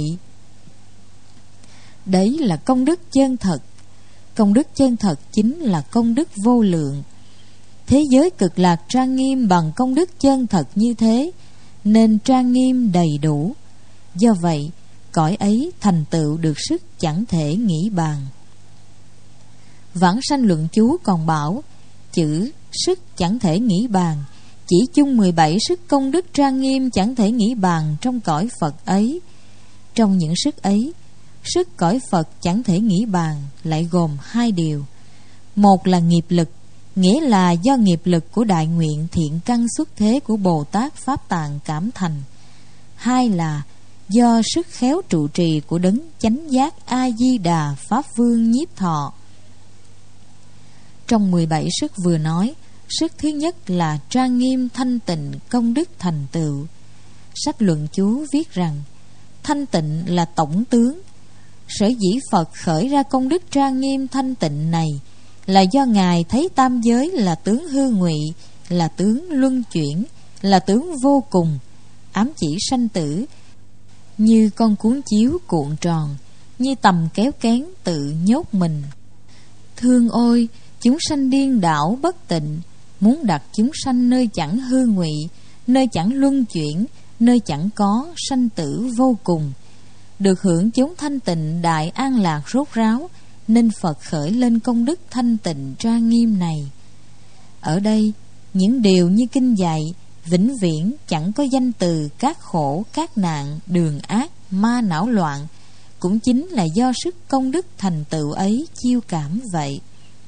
Đấy là công đức chân thật. Công đức chân thật chính là công đức vô lượng. Thế giới cực lạc trang nghiêm bằng công đức chân thật như thế, nên trang nghiêm đầy đủ. Do vậy, cõi ấy thành tựu được sức chẳng thể nghĩ bàn. Vãng sanh luận chú còn bảo, chữ sức chẳng thể nghĩ bàn chỉ chung 17 sức công đức trang nghiêm chẳng thể nghĩ bàn trong cõi Phật ấy. Trong những sức ấy, sức cõi Phật chẳng thể nghĩ bàn lại gồm 2 điều. Một là nghiệp lực, nghĩa là do nghiệp lực của đại nguyện thiện căn xuất thế của Bồ Tát Pháp Tạng cảm thành. 2 là do sức khéo trụ trì của đấng chánh giác A Di Đà Pháp Vương Nhiếp Thọ. Trong 17 sức vừa nói, sức thứ nhất là trang nghiêm thanh tịnh công đức thành tựu. Sách luận chú viết rằng thanh tịnh là tổng tướng. Sở dĩ Phật khởi ra công đức trang nghiêm thanh tịnh này là do Ngài thấy tam giới là tướng hư ngụy, là tướng luân chuyển, là tướng vô cùng, ám chỉ sanh tử, như con cuốn chiếu cuộn tròn, như tầm kéo kén tự nhốt mình. Thương ôi, chúng sanh điên đảo bất tịnh, muốn đặt chúng sanh nơi chẳng hư ngụy, nơi chẳng luân chuyển, nơi chẳng có sanh tử vô cùng, được hưởng chốn thanh tịnh đại an lạc rốt ráo, nên Phật khởi lên công đức thanh tịnh trang nghiêm này. Ở đây, những điều như kinh dạy, vĩnh viễn chẳng có danh từ các khổ, các nạn, đường ác, ma não loạn, cũng chính là do sức công đức thành tựu ấy chiêu cảm vậy.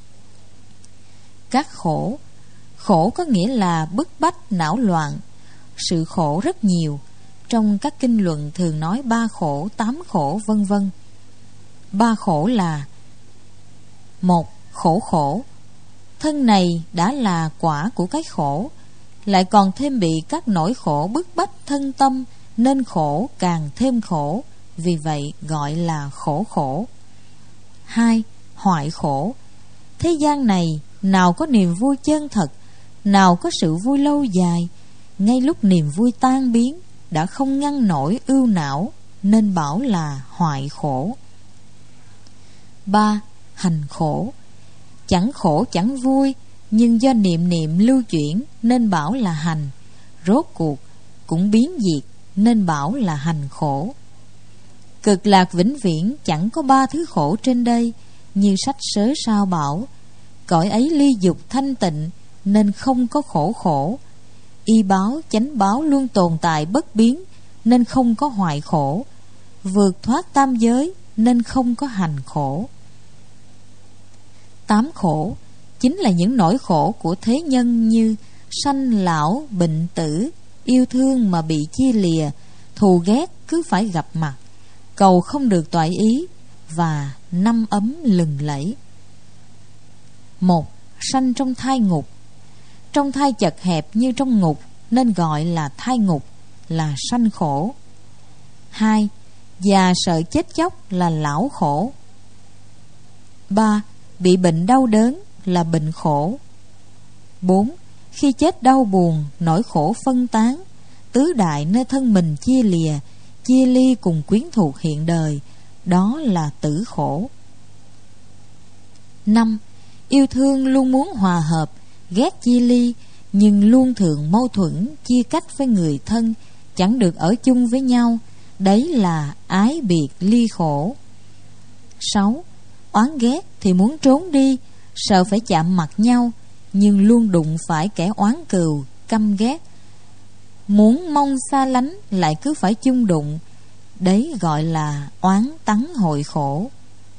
Các khổ, khổ có nghĩa là bức bách, não loạn. Sự khổ rất nhiều. Trong các kinh luận thường nói 3 khổ, 8 khổ, vân vân. 3 khổ là: 1. Khổ khổ. Thân này đã là quả của cái khổ, lại còn thêm bị các nỗi khổ bức bách thân tâm, nên khổ càng thêm khổ, vì vậy gọi là khổ khổ. 2. Hoại khổ. Thế gian này nào có niềm vui chân thật, nào có sự vui lâu dài, ngay lúc niềm vui tan biến đã không ngăn nổi ưu não, nên bảo là hoại khổ. 3. Hành khổ. Chẳng khổ chẳng vui, nhưng do niệm niệm lưu chuyển nên bảo là hành, rốt cuộc cũng biến diệt nên bảo là hành khổ. Cực lạc vĩnh viễn chẳng có 3 thứ khổ trên đây, như sách sớ sao bảo: cõi ấy ly dục thanh tịnh nên không có khổ khổ, y báo chánh báo luôn tồn tại bất biến nên không có hoại khổ, vượt thoát tam giới nên không có hành khổ. 8 khổ chính là những nỗi khổ của thế nhân, như sanh lão bệnh tử, yêu thương mà bị chia lìa, thù ghét cứ phải gặp mặt, cầu không được toại ý, và 5 ấm lừng lẫy. 1. Sanh trong thai ngục. Trong thai chật hẹp như trong ngục nên gọi là thai ngục, là sanh khổ. 2. Già sợ chết chóc là lão khổ. 3. Bị bệnh đau đớn là bệnh khổ. 4. Khi chết đau buồn, nỗi khổ phân tán, tứ đại nơi thân mình chia lìa, chia ly cùng quyến thuộc hiện đời, đó là tử khổ. 5. Yêu thương luôn muốn hòa hợp, ghét chia ly, nhưng luôn thường mâu thuẫn, chia cách với người thân, chẳng được ở chung với nhau, đấy là ái biệt ly khổ. 6. Oán ghét thì muốn trốn đi, sợ phải chạm mặt nhau, nhưng luôn đụng phải kẻ oán cừu, căm ghét, muốn mong xa lánh lại cứ phải chung đụng, đấy gọi là oán tắng hội khổ.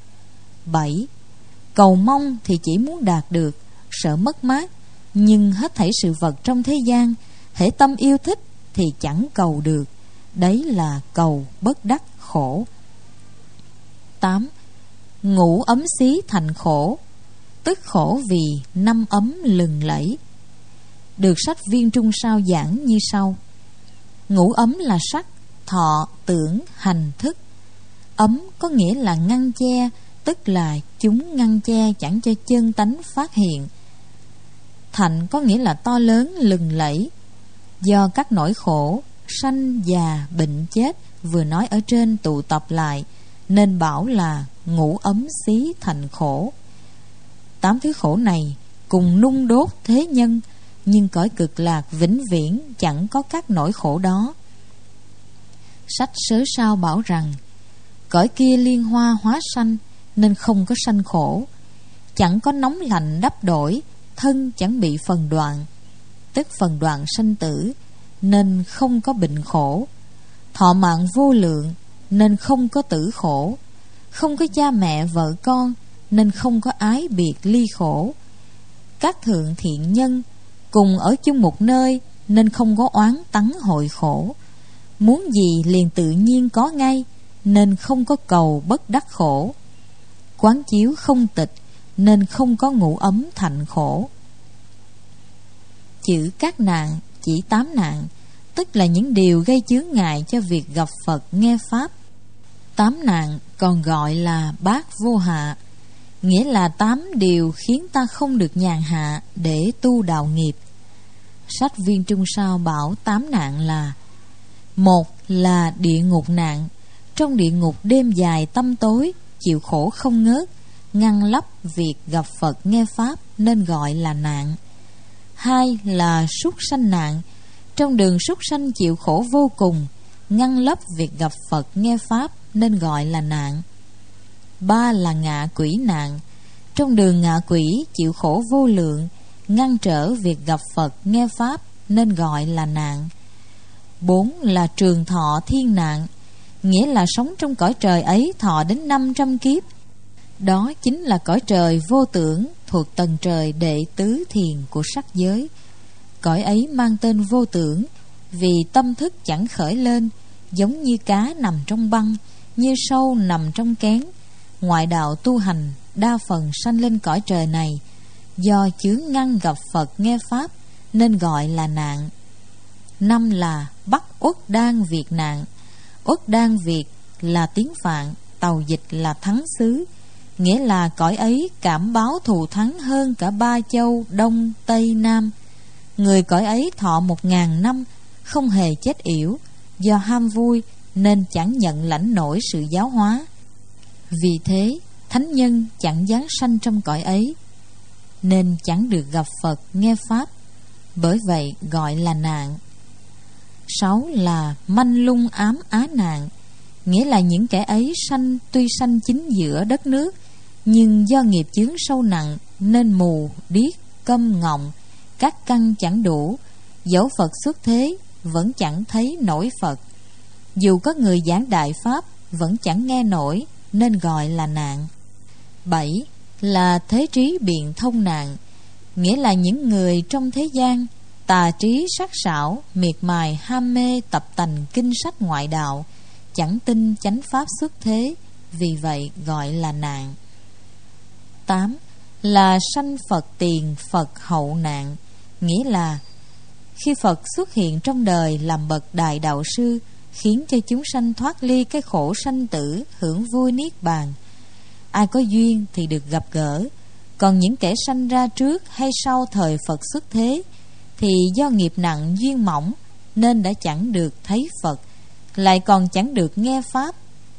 7. Cầu mong thì chỉ muốn đạt được, sợ mất mát, nhưng hết thảy sự vật trong thế gian, hễ tâm yêu thích thì chẳng cầu được, đấy là cầu bất đắc khổ. 8. Ngũ ấm xí thành khổ, tức khổ vì 5 ấm lừng lẫy. Được sách Viên Trung Sao giảng như sau: ngũ ấm là sắc, thọ, tưởng, hành, thức. Ấm có nghĩa là ngăn che, tức là chúng ngăn che chẳng cho chân tánh phát hiện. Thành có nghĩa là to lớn, lừng lẫy. Do các nỗi khổ sanh, già, bệnh, chết vừa nói ở trên tụ tập lại, nên bảo là ngũ ấm xí thành khổ. 8 thứ khổ này cùng nung đốt thế nhân, nhưng cõi cực lạc vĩnh viễn chẳng có các nỗi khổ đó. Sách Sớ Sao bảo rằng cõi kia liên hoa hóa sanh nên không có sanh khổ, chẳng có nóng lạnh đắp đổi, thân chẳng bị phần đoạn, tức phần đoạn sanh tử, nên không có bệnh khổ. Thọ mạng vô lượng nên không có tử khổ, không có cha mẹ vợ con nên không có ái biệt ly khổ. Các thượng thiện nhân cùng ở chung một nơi nên không có oán tắng hội khổ. Muốn gì liền tự nhiên có ngay, nên không có cầu bất đắc khổ. Quán chiếu không tịch nên không có ngũ ấm thành khổ. Chữ các nạn chỉ 8 nạn, tức là những điều gây chướng ngại cho việc gặp Phật nghe Pháp. 8 nạn còn gọi là bát vô hạ, nghĩa là 8 điều khiến ta không được nhàn hạ để tu đạo nghiệp. Sách Viên Trung Sao bảo 8 nạn là: 1 là địa ngục nạn. Trong địa ngục đêm dài tăm tối, chịu khổ không ngớt, ngăn lấp việc gặp Phật nghe Pháp nên gọi là nạn. 2 là súc sanh nạn. Trong đường súc sanh chịu khổ vô cùng, ngăn lấp việc gặp Phật nghe Pháp nên gọi là nạn. 3 là ngạ quỷ nạn. Trong đường ngạ quỷ chịu khổ vô lượng, ngăn trở việc gặp Phật nghe Pháp nên gọi là nạn. 4 là trường thọ thiên nạn, nghĩa là sống trong cõi trời ấy thọ đến 500 kiếp. Đó chính là cõi trời vô tưởng thuộc tầng trời đệ tứ thiền của sắc giới. Cõi ấy mang tên vô tưởng vì tâm thức chẳng khởi lên, giống như cá nằm trong băng, như sâu nằm trong kén. Ngoại đạo tu hành đa phần sanh lên cõi trời này, do chướng ngăn gặp Phật nghe Pháp nên gọi là nạn. 5 là Bắc Uất Đan Việt nạn. Uất Đan Việt là tiếng Phạn, tàu dịch là thắng xứ, nghĩa là cõi ấy cảm báo thù thắng hơn cả 3 châu Đông, Tây, Nam. Người cõi ấy thọ 1000 năm, không hề chết yểu, do ham vui nên chẳng nhận lãnh nổi sự giáo hóa. Vì thế, thánh nhân chẳng giáng sanh trong cõi ấy, nên chẳng được gặp Phật nghe Pháp, bởi vậy gọi là nạn. 6 là Manh Lung Ám Á nạn, nghĩa là những kẻ ấy tuy sanh chính giữa đất nước, nhưng do nghiệp chướng sâu nặng nên mù, điếc, câm ngọng, các căn chẳng đủ, dẫu Phật xuất thế vẫn chẳng thấy nổi Phật. Dù có người giảng đại Pháp vẫn chẳng nghe nổi, nên gọi là nạn. 7 là Thế Trí Biện Thông nạn, nghĩa là những người trong thế gian tà trí sắc sảo, miệt mài ham mê tập tành kinh sách ngoại đạo, chẳng tin chánh Pháp xuất thế, vì vậy gọi là nạn. 8 là Sanh Phật Tiền Phật Hậu nạn, nghĩa là khi Phật xuất hiện trong đời làm bậc đại đạo sư, khiến cho chúng sanh thoát ly cái khổ sanh tử, hưởng vui niết bàn. Ai có duyên thì được gặp gỡ, còn những kẻ sanh ra trước hay sau thời Phật xuất thế thì do nghiệp nặng duyên mỏng nên đã chẳng được thấy Phật, lại còn chẳng được nghe Pháp.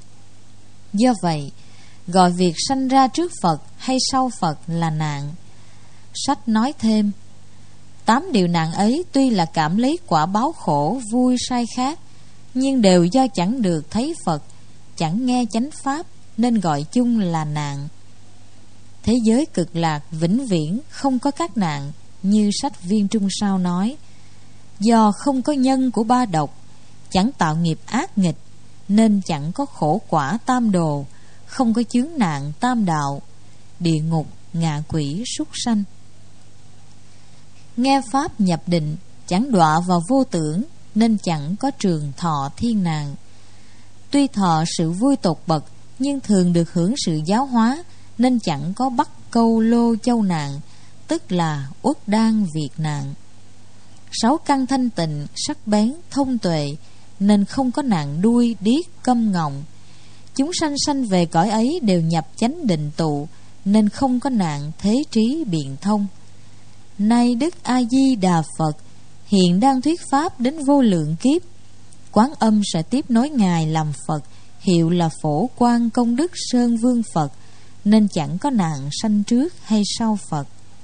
Do vậy, gọi việc sanh ra trước Phật hay sau Phật là nạn. Sách nói thêm, 8 điều nạn ấy tuy là cảm lấy quả báo khổ vui sai khác, nhưng đều do chẳng được thấy Phật, chẳng nghe chánh Pháp nên gọi chung là nạn. Thế giới cực lạc vĩnh viễn không có các nạn, như sách Viên Trung Sao nói, do không có nhân của 3 độc, chẳng tạo nghiệp ác nghịch, nên chẳng có khổ quả tam đồ, không có chướng nạn tam đạo, địa ngục, ngạ quỷ, súc sanh. Nghe Pháp nhập định, chẳng đọa vào vô tưởng, nên chẳng có trường thọ thiên nạn. Tuy thọ sự vui tột bậc, nhưng thường được hưởng sự giáo hóa, nên chẳng có Bắc Câu Lô Châu nạn, tức là Uất Đan Việt nạn. 6 căn thanh tịnh, sắc bén, thông tuệ, nên không có nạn đuôi, điếc, câm ngọng. Chúng sanh sanh về cõi ấy đều nhập chánh định tụ, nên không có nạn thế trí biện thông. Nay Đức A Di Đà Phật hiện đang thuyết pháp đến vô lượng kiếp, Quán Âm sẽ tiếp nối Ngài làm Phật, hiệu là Phổ Quang Công Đức Sơn Vương Phật, nên chẳng có nạn sanh trước hay sau Phật.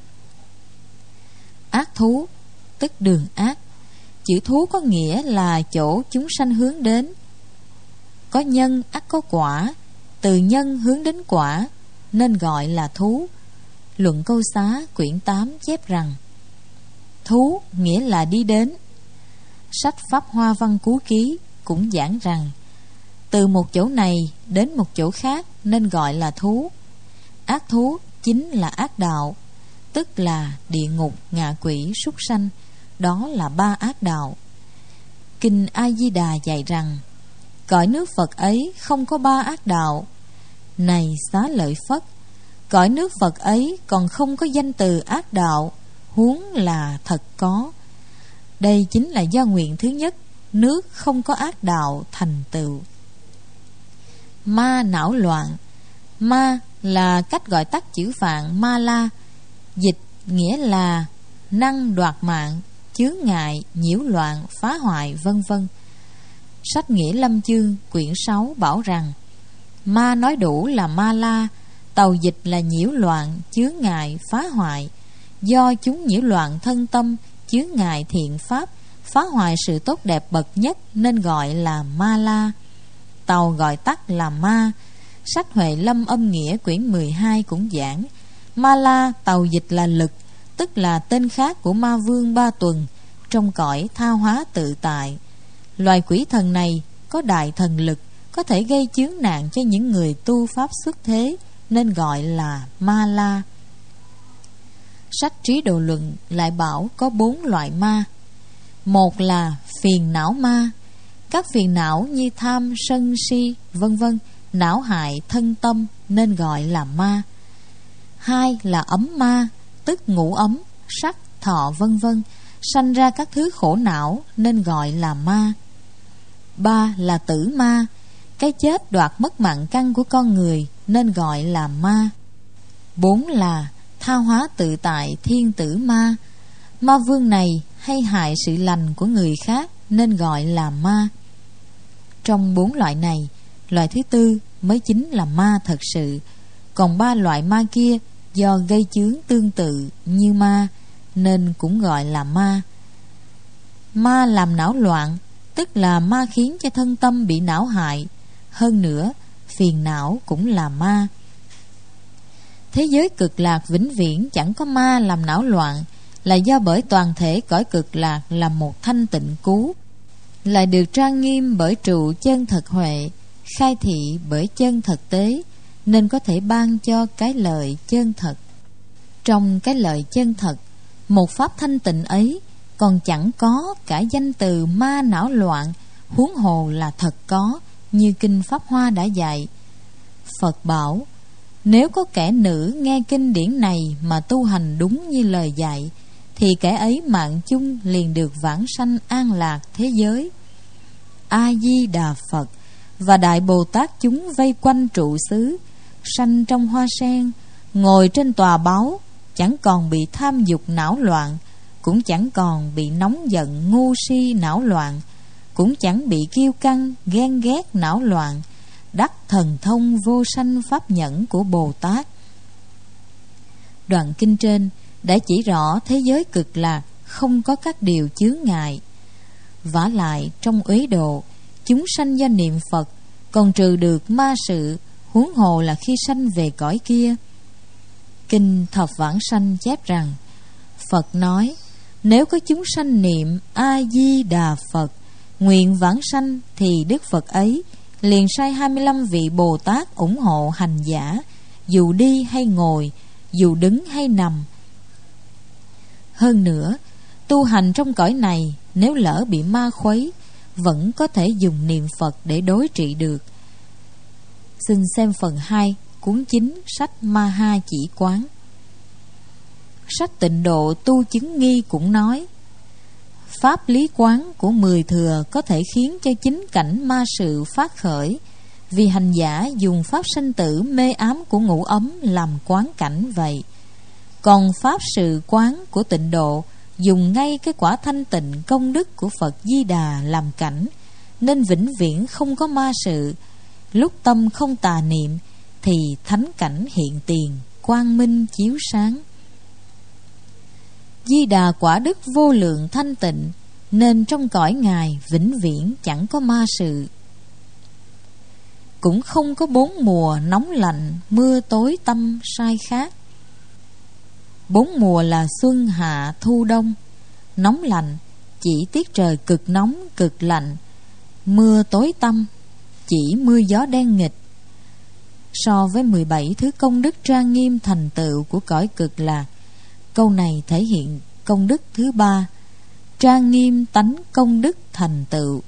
Ác thú, tức đường ác. Chữ thú có nghĩa là chỗ chúng sanh hướng đến. Có nhân ắt có quả, từ nhân hướng đến quả, nên gọi là thú. Luận Câu Xá quyển 8 chép rằng, thú nghĩa là đi đến. Sách Pháp Hoa Văn Cú Ký cũng giảng rằng, từ một chỗ này đến một chỗ khác nên gọi là thú. Ác thú chính là ác đạo, tức là địa ngục, ngạ quỷ, súc sanh. Đó là 3 ác đạo. Kinh A Di Đà dạy rằng, cõi nước Phật ấy không có 3 ác đạo. Này Xá Lợi Phất, cõi nước Phật ấy còn không có danh từ ác đạo, huống là thật có. Đây chính là do nguyện thứ nhất, nước không có ác đạo thành tựu. Ma não loạn. Ma là cách gọi tắt chữ Phạn ma la, dịch nghĩa là năng đoạt mạng, chướng ngại, nhiễu loạn, phá hoại, vân vân. Sách Nghĩa Lâm Chương quyển 6 bảo rằng, ma nói đủ là ma la, tàu dịch là nhiễu loạn, chướng ngại, phá hoại. Do chúng nhiễu loạn thân tâm, chướng ngại thiện pháp, phá hoại sự tốt đẹp bậc nhất nên gọi là ma la. Tàu gọi tắt là ma. Sách Huệ Lâm Âm Nghĩa quyển 12 cũng giảng ma la, tàu dịch là lực, tức là tên khác của ma vương Ba Tuần trong cõi tha hóa tự tại. Loài quỷ thần này có đại thần lực, có thể gây chướng nạn cho những người tu pháp xuất thế nên gọi là ma la. Sách Trí Độ Luận lại bảo có 4 loại ma. Một là phiền não ma. Các phiền não như tham, sân, si, vân vân não hại thân tâm nên gọi là ma. 2 là ấm ma, tức ngủ ấm, sắc, thọ vân vân sanh ra các thứ khổ não nên gọi là ma. 3 là tử ma, cái chết đoạt mất mạng căn của con người nên gọi là ma. 4 là tha hóa tự tại thiên tử ma. Ma vương này hay hại sự lành của người khác nên gọi là ma. Trong 4 loại này, loại thứ tư mới chính là ma thật sự. Còn 3 loại ma kia do gây chướng tương tự như ma nên cũng gọi là ma. Ma làm não loạn, tức là ma khiến cho thân tâm bị não hại. Hơn nữa, phiền não cũng là ma. Thế giới cực lạc vĩnh viễn chẳng có ma làm não loạn, là do bởi toàn thể cõi cực lạc là một thanh tịnh cú, lại được trang nghiêm bởi trụ chân thật huệ, khai thị bởi chân thật tế, nên có thể ban cho cái lợi chân thật. Trong cái lợi chân thật, một pháp thanh tịnh ấy còn chẳng có cả danh từ ma não loạn, huống hồ là thật có, như Kinh Pháp Hoa đã dạy. Phật bảo, nếu có kẻ nữ nghe kinh điển này mà tu hành đúng như lời dạy, thì kẻ ấy mạng chung liền được vãng sanh an lạc thế giới. A Di Đà Phật và Đại Bồ Tát chúng vây quanh trụ xứ, sanh trong hoa sen, ngồi trên tòa báu, chẳng còn bị tham dục não loạn, cũng chẳng còn bị nóng giận ngu si não loạn, cũng chẳng bị kiêu căng ghen ghét não loạn, đắc thần thông vô sanh pháp nhẫn của Bồ Tát. Đoạn kinh trên đã chỉ rõ thế giới cực lạc không có các điều chướng ngại. Vả lại trong uế độ, chúng sanh do niệm Phật còn trừ được ma sự, huống hồ là khi sanh về cõi kia. Kinh Thập Vãng Sanh chép rằng, Phật nói, nếu có chúng sanh niệm A Di Đà Phật, nguyện vãng sanh, thì Đức Phật ấy liền sai 25 vị Bồ Tát ủng hộ hành giả, dù đi hay ngồi, dù đứng hay nằm. Hơn nữa, tu hành trong cõi này nếu lỡ bị ma khuấy, vẫn có thể dùng niệm Phật để đối trị được. Xin xem phần 2, cuốn 9, sách Ma Ha Chỉ Quán. Sách Tịnh Độ Tu Chứng Nghi cũng nói, pháp lý quán của 10 thừa có thể khiến cho chính cảnh ma sự phát khởi, vì hành giả dùng pháp sanh tử mê ám của ngũ ấm làm quán cảnh vậy. Còn pháp sự quán của Tịnh Độ dùng ngay cái quả thanh tịnh công đức của Phật Di Đà làm cảnh, nên vĩnh viễn không có ma sự. Lúc tâm không tà niệm thì thánh cảnh hiện tiền, quang minh chiếu sáng. Di Đà quả đức vô lượng thanh tịnh, nên trong cõi Ngài vĩnh viễn chẳng có ma sự. Cũng không có 4 mùa nóng lạnh, mưa tối tăm sai khác. 4 mùa là xuân, hạ, thu, đông. Nóng lạnh chỉ tiết trời cực nóng, cực lạnh. Mưa tối tăm chỉ mưa gió đen nghịch. So với 17 thứ công đức trang nghiêm thành tựu của cõi cực lạc, câu này thể hiện công đức thứ 3, trang nghiêm tánh công đức thành tựu.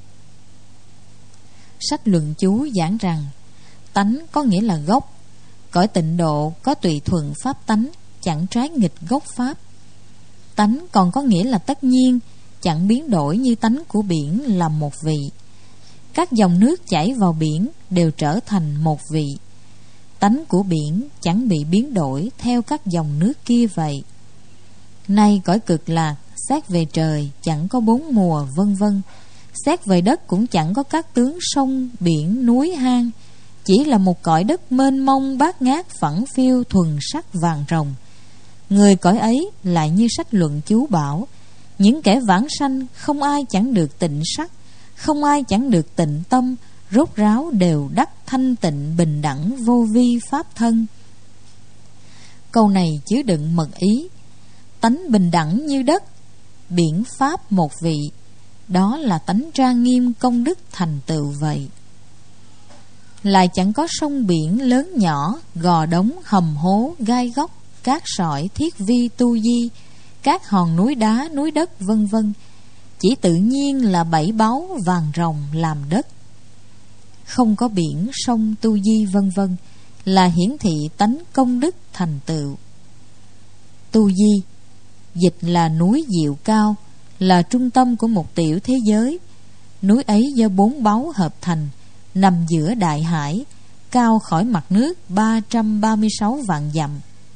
Sách Luận Chú giảng rằng, tánh có nghĩa là gốc. Cõi Tịnh Độ có tùy thuận pháp tánh, chẳng trái nghịch gốc pháp. Tánh còn có nghĩa là tất nhiên, chẳng biến đổi như tánh của biển là một vị. Các dòng nước chảy vào biển đều trở thành một vị. Tánh của biển chẳng bị biến đổi theo các dòng nước kia vậy. Nay cõi cực lạc, xét về trời chẳng có 4 mùa vân vân, xét về đất cũng chẳng có các tướng sông, biển, núi, hang, chỉ là một cõi đất mênh mông bát ngát phẳng phiu thuần sắc vàng rồng. Người cõi ấy lại như sách Luận Chú bảo, Những kẻ vãng sanh không ai chẳng được tịnh sắc, không ai chẳng được tịnh tâm, rốt ráo đều đắc thanh tịnh bình đẳng vô vi pháp thân. Câu này chứa đựng mật ý. Tánh bình đẳng như đất, biển pháp một vị, đó là tánh trang nghiêm công đức thành tựu vậy. Lại chẳng có sông biển lớn nhỏ, gò đống hầm hố gai góc, cát sỏi thiết vi tu di, các hòn núi đá núi đất vân vân. Chỉ tự nhiên là bảy báu vàng rồng làm đất. Không có biển sông tu di vân vân, là hiển thị tánh công đức thành tựu. Tu di dịch là núi diệu cao, là trung tâm của một tiểu thế giới. Núi ấy do bốn báu hợp thành, nằm giữa đại hải, cao khỏi mặt nước 336 vạn dặm.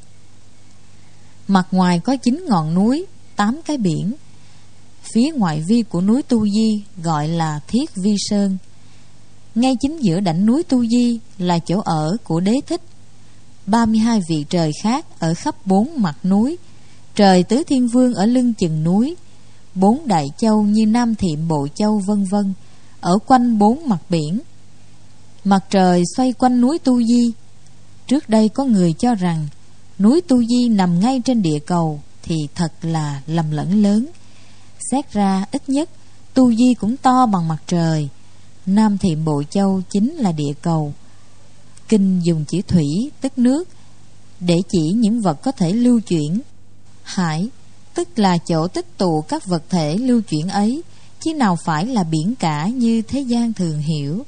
Mặt ngoài có 9 ngọn núi, 8 cái biển. Phía ngoại vi của núi Tu Di gọi là Thiết Vi Sơn. Ngay chính giữa đỉnh núi Tu Di là chỗ ở của Đế Thích. 32 vị trời khác ở khắp 4 mặt núi. Trời Tứ Thiên Vương ở lưng chừng núi. 4 đại châu như Nam Thiệm Bộ Châu vân vân ở quanh 4 mặt biển. Mặt trời xoay quanh núi Tu Di. Trước đây có người cho rằng núi Tu Di nằm ngay trên địa cầu, thì thật là lầm lẫn lớn. Xét ra ít nhất Tu Di cũng to bằng mặt trời. Nam Thiệm Bộ Châu chính là địa cầu. Kinh dùng chữ thủy tức nước để chỉ những vật có thể lưu chuyển. Hải tức là chỗ tích tụ các vật thể lưu chuyển ấy, chứ nào phải là biển cả như thế gian thường hiểu.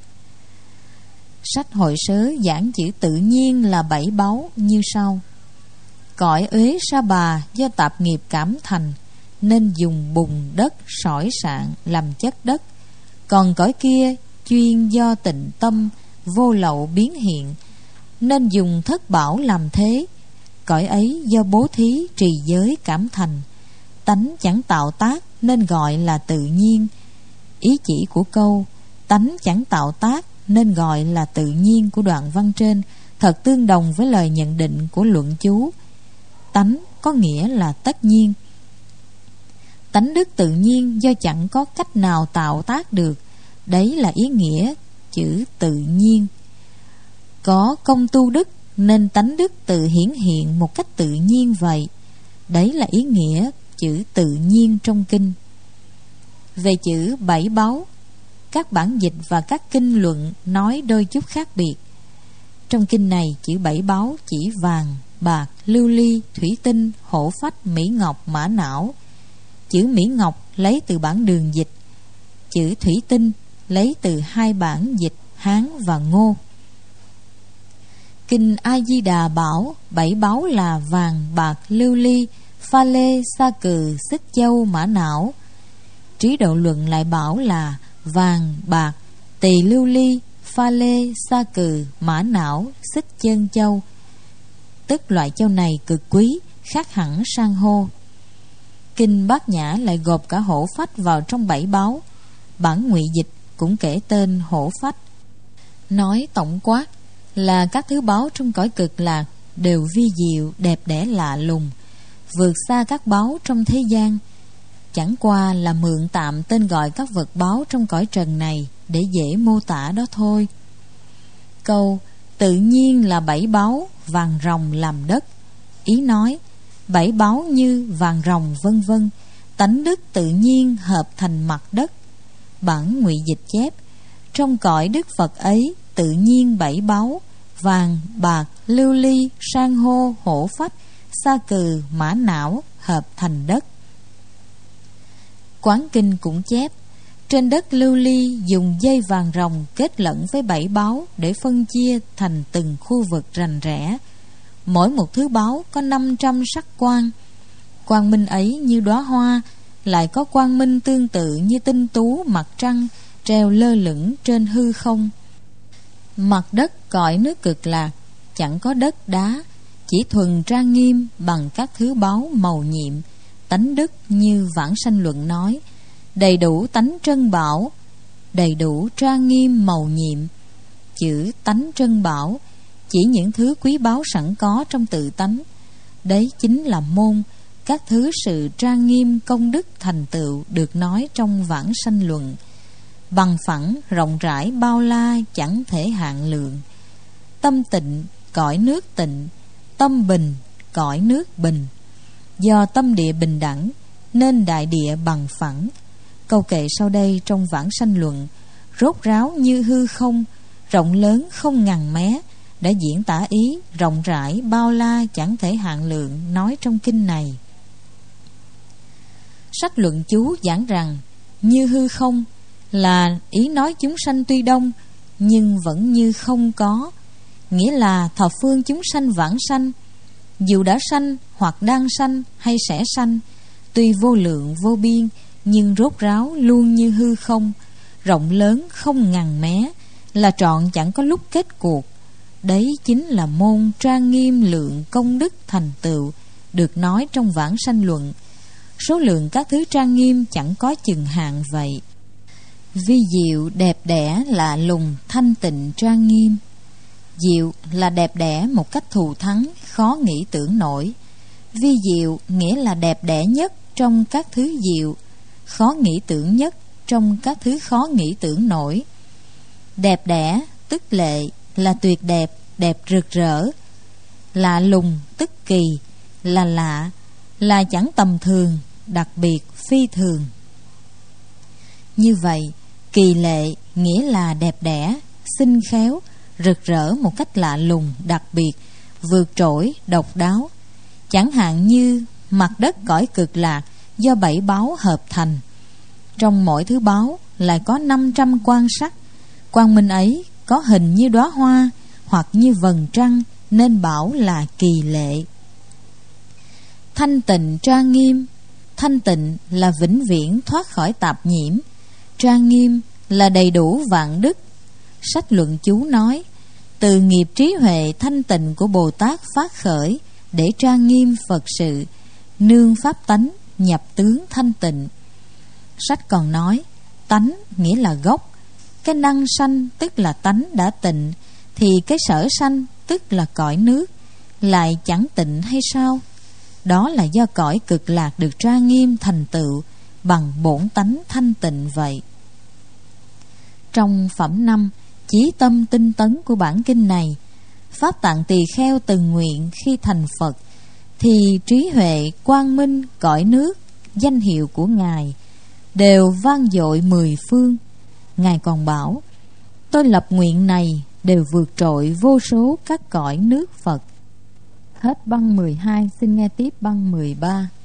Sách Hội Sớ giảng chữ tự nhiên là bảy báu như sau: cõi Uế Sa Bà do tạp nghiệp cảm thành, nên dùng bùn đất sỏi sạn làm chất đất. Còn cõi kia chuyên do tịnh tâm vô lậu biến hiện, nên dùng thất bảo làm thế. Cõi ấy do bố thí trì giới cảm thành, tánh chẳng tạo tác nên gọi là tự nhiên. Ý chỉ của câu tánh chẳng tạo tác nên gọi là tự nhiên của đoạn văn trên thật tương đồng với lời nhận định của luận chú. Tánh có nghĩa là tất nhiên. Tánh đức tự nhiên do chẳng có cách nào tạo tác được, đấy là ý nghĩa chữ tự nhiên. Có công tu đức nên tánh đức tự hiển hiện một cách tự nhiên vậy, đấy là ý nghĩa chữ tự nhiên trong kinh. Về chữ bảy báu, các bản dịch và các kinh luận nói đôi chút khác biệt. Trong kinh này chữ bảy báu chỉ vàng, bạc, lưu ly, thủy tinh, hổ phách, mỹ ngọc, mã não. Chữ mỹ ngọc lấy từ bản Đường dịch, chữ thủy tinh lấy từ hai bản dịch Hán và Ngô. Kinh A Di Đà bảo bảy báu là vàng, bạc, lưu ly, pha lê, sa cừ, xích châu, mã não. Trí Độ luận lại bảo là vàng, bạc, tỳ lưu ly, pha lê, sa cừ, mã não, xích chân châu. Tức loại châu này cực quý, khác hẳn san hô. Kinh Bát Nhã lại gộp cả hổ phách vào trong bảy báu. Bản Ngụy dịch cũng kể tên hổ phách. Nói tổng quát là các thứ báu trong cõi cực lạc đều vi diệu, đẹp đẽ lạ lùng, vượt xa các báu trong thế gian. Chẳng qua là mượn tạm tên gọi các vật báu trong cõi trần này để dễ mô tả đó thôi. Câu tự nhiên là bảy báu, vàng rồng làm đất, ý nói bảy báu như vàng rồng vân vân, tánh đức tự nhiên hợp thành mặt đất. Bản Ngụy dịch chép trong cõi Đức Phật ấy tự nhiên bảy báu, vàng, bạc, lưu ly, san hô, hổ phách, sa cừ, mã não hợp thành đất. Quán Kinh cũng chép trên đất lưu ly dùng dây vàng rồng kết lẫn với bảy báu để phân chia thành từng khu vực rành rẽ. Mỗi một thứ báu có 500 sắc quang. Quang minh ấy như đóa hoa, lại có quang minh tương tự như tinh tú mặt trăng treo lơ lửng trên hư không. Mặt đất cõi nước cực lạc chẳng có đất đá, chỉ thuần trang nghiêm bằng các thứ báu màu nhiệm. Tánh đức như Vãng Sanh Luận nói, đầy đủ tánh trân bảo, đầy đủ trang nghiêm màu nhiệm. Chữ tánh trân bảo chỉ những thứ quý báu sẵn có trong tự tánh. Đấy chính là môn, các thứ sự trang nghiêm công đức thành tựu được nói trong Vãng Sanh Luận, bằng phẳng rộng rãi bao la chẳng thể hạn lượng. Tâm tịnh cõi nước tịnh, tâm bình cõi nước bình. Do tâm địa bình đẳng nên đại địa bằng phẳng. Câu kệ sau đây trong Vãng Sanh Luận rốt ráo như hư không, rộng lớn không ngần mé, đã diễn tả ý rộng rãi bao la chẳng thể hạn lượng nói trong kinh này. Sách luận chú giảng rằng như hư không là ý nói chúng sanh tuy đông nhưng vẫn như không có, nghĩa là thập phương chúng sanh vãng sanh, dù đã sanh hoặc đang sanh hay sẽ sanh, tuy vô lượng vô biên nhưng rốt ráo luôn như hư không, rộng lớn không ngần mé, là trọn chẳng có lúc kết cuộc. Đấy chính là môn trang nghiêm lượng công đức thành tựu được nói trong Vãng Sanh Luận. Số lượng các thứ trang nghiêm chẳng có chừng hạn vậy. Vi diệu đẹp đẽ lạ lùng thanh tịnh trang nghiêm. Diệu là đẹp đẽ một cách thù thắng, khó nghĩ tưởng nổi. Vi diệu nghĩa là đẹp đẽ nhất trong các thứ diệu, khó nghĩ tưởng nhất trong các thứ khó nghĩ tưởng nổi. Đẹp đẽ tức lệ là tuyệt đẹp, đẹp rực rỡ. Lạ lùng tức kỳ là lạ, là chẳng tầm thường, đặc biệt phi thường. Như vậy, kỳ lệ nghĩa là đẹp đẽ, xinh khéo, rực rỡ một cách lạ lùng, đặc biệt, vượt trội, độc đáo. Chẳng hạn như mặt đất cõi cực lạc do 7 báu hợp thành. Trong mỗi thứ báu lại có 500 quang sắc. Quang minh ấy có hình như đóa hoa hoặc như vầng trăng, nên bảo là kỳ lệ. Thanh tịnh trang nghiêm. Thanh tịnh là vĩnh viễn thoát khỏi tạp nhiễm, trang nghiêm là đầy đủ vạn đức. Sách luận chú nói, từ nghiệp trí huệ thanh tịnh của Bồ Tát phát khởi để trang nghiêm Phật sự, nương pháp tánh nhập tướng thanh tịnh. Sách còn nói, tánh nghĩa là gốc. Cái năng sanh tức là tánh đã tịnh, thì cái sở sanh tức là cõi nước lại chẳng tịnh hay sao? Đó là do cõi cực lạc được trang nghiêm thành tựu bằng bổn tánh thanh tịnh vậy. Trong phẩm 5, chí tâm tinh tấn của bản kinh này, Pháp Tạng Tỳ Kheo từng nguyện khi thành Phật thì trí huệ, quang minh, cõi nước, danh hiệu của Ngài đều vang dội 10 phương. Ngài còn bảo, tôi lập nguyện này đều vượt trội vô số các cõi nước Phật. Hết băng 12, xin nghe tiếp băng 13.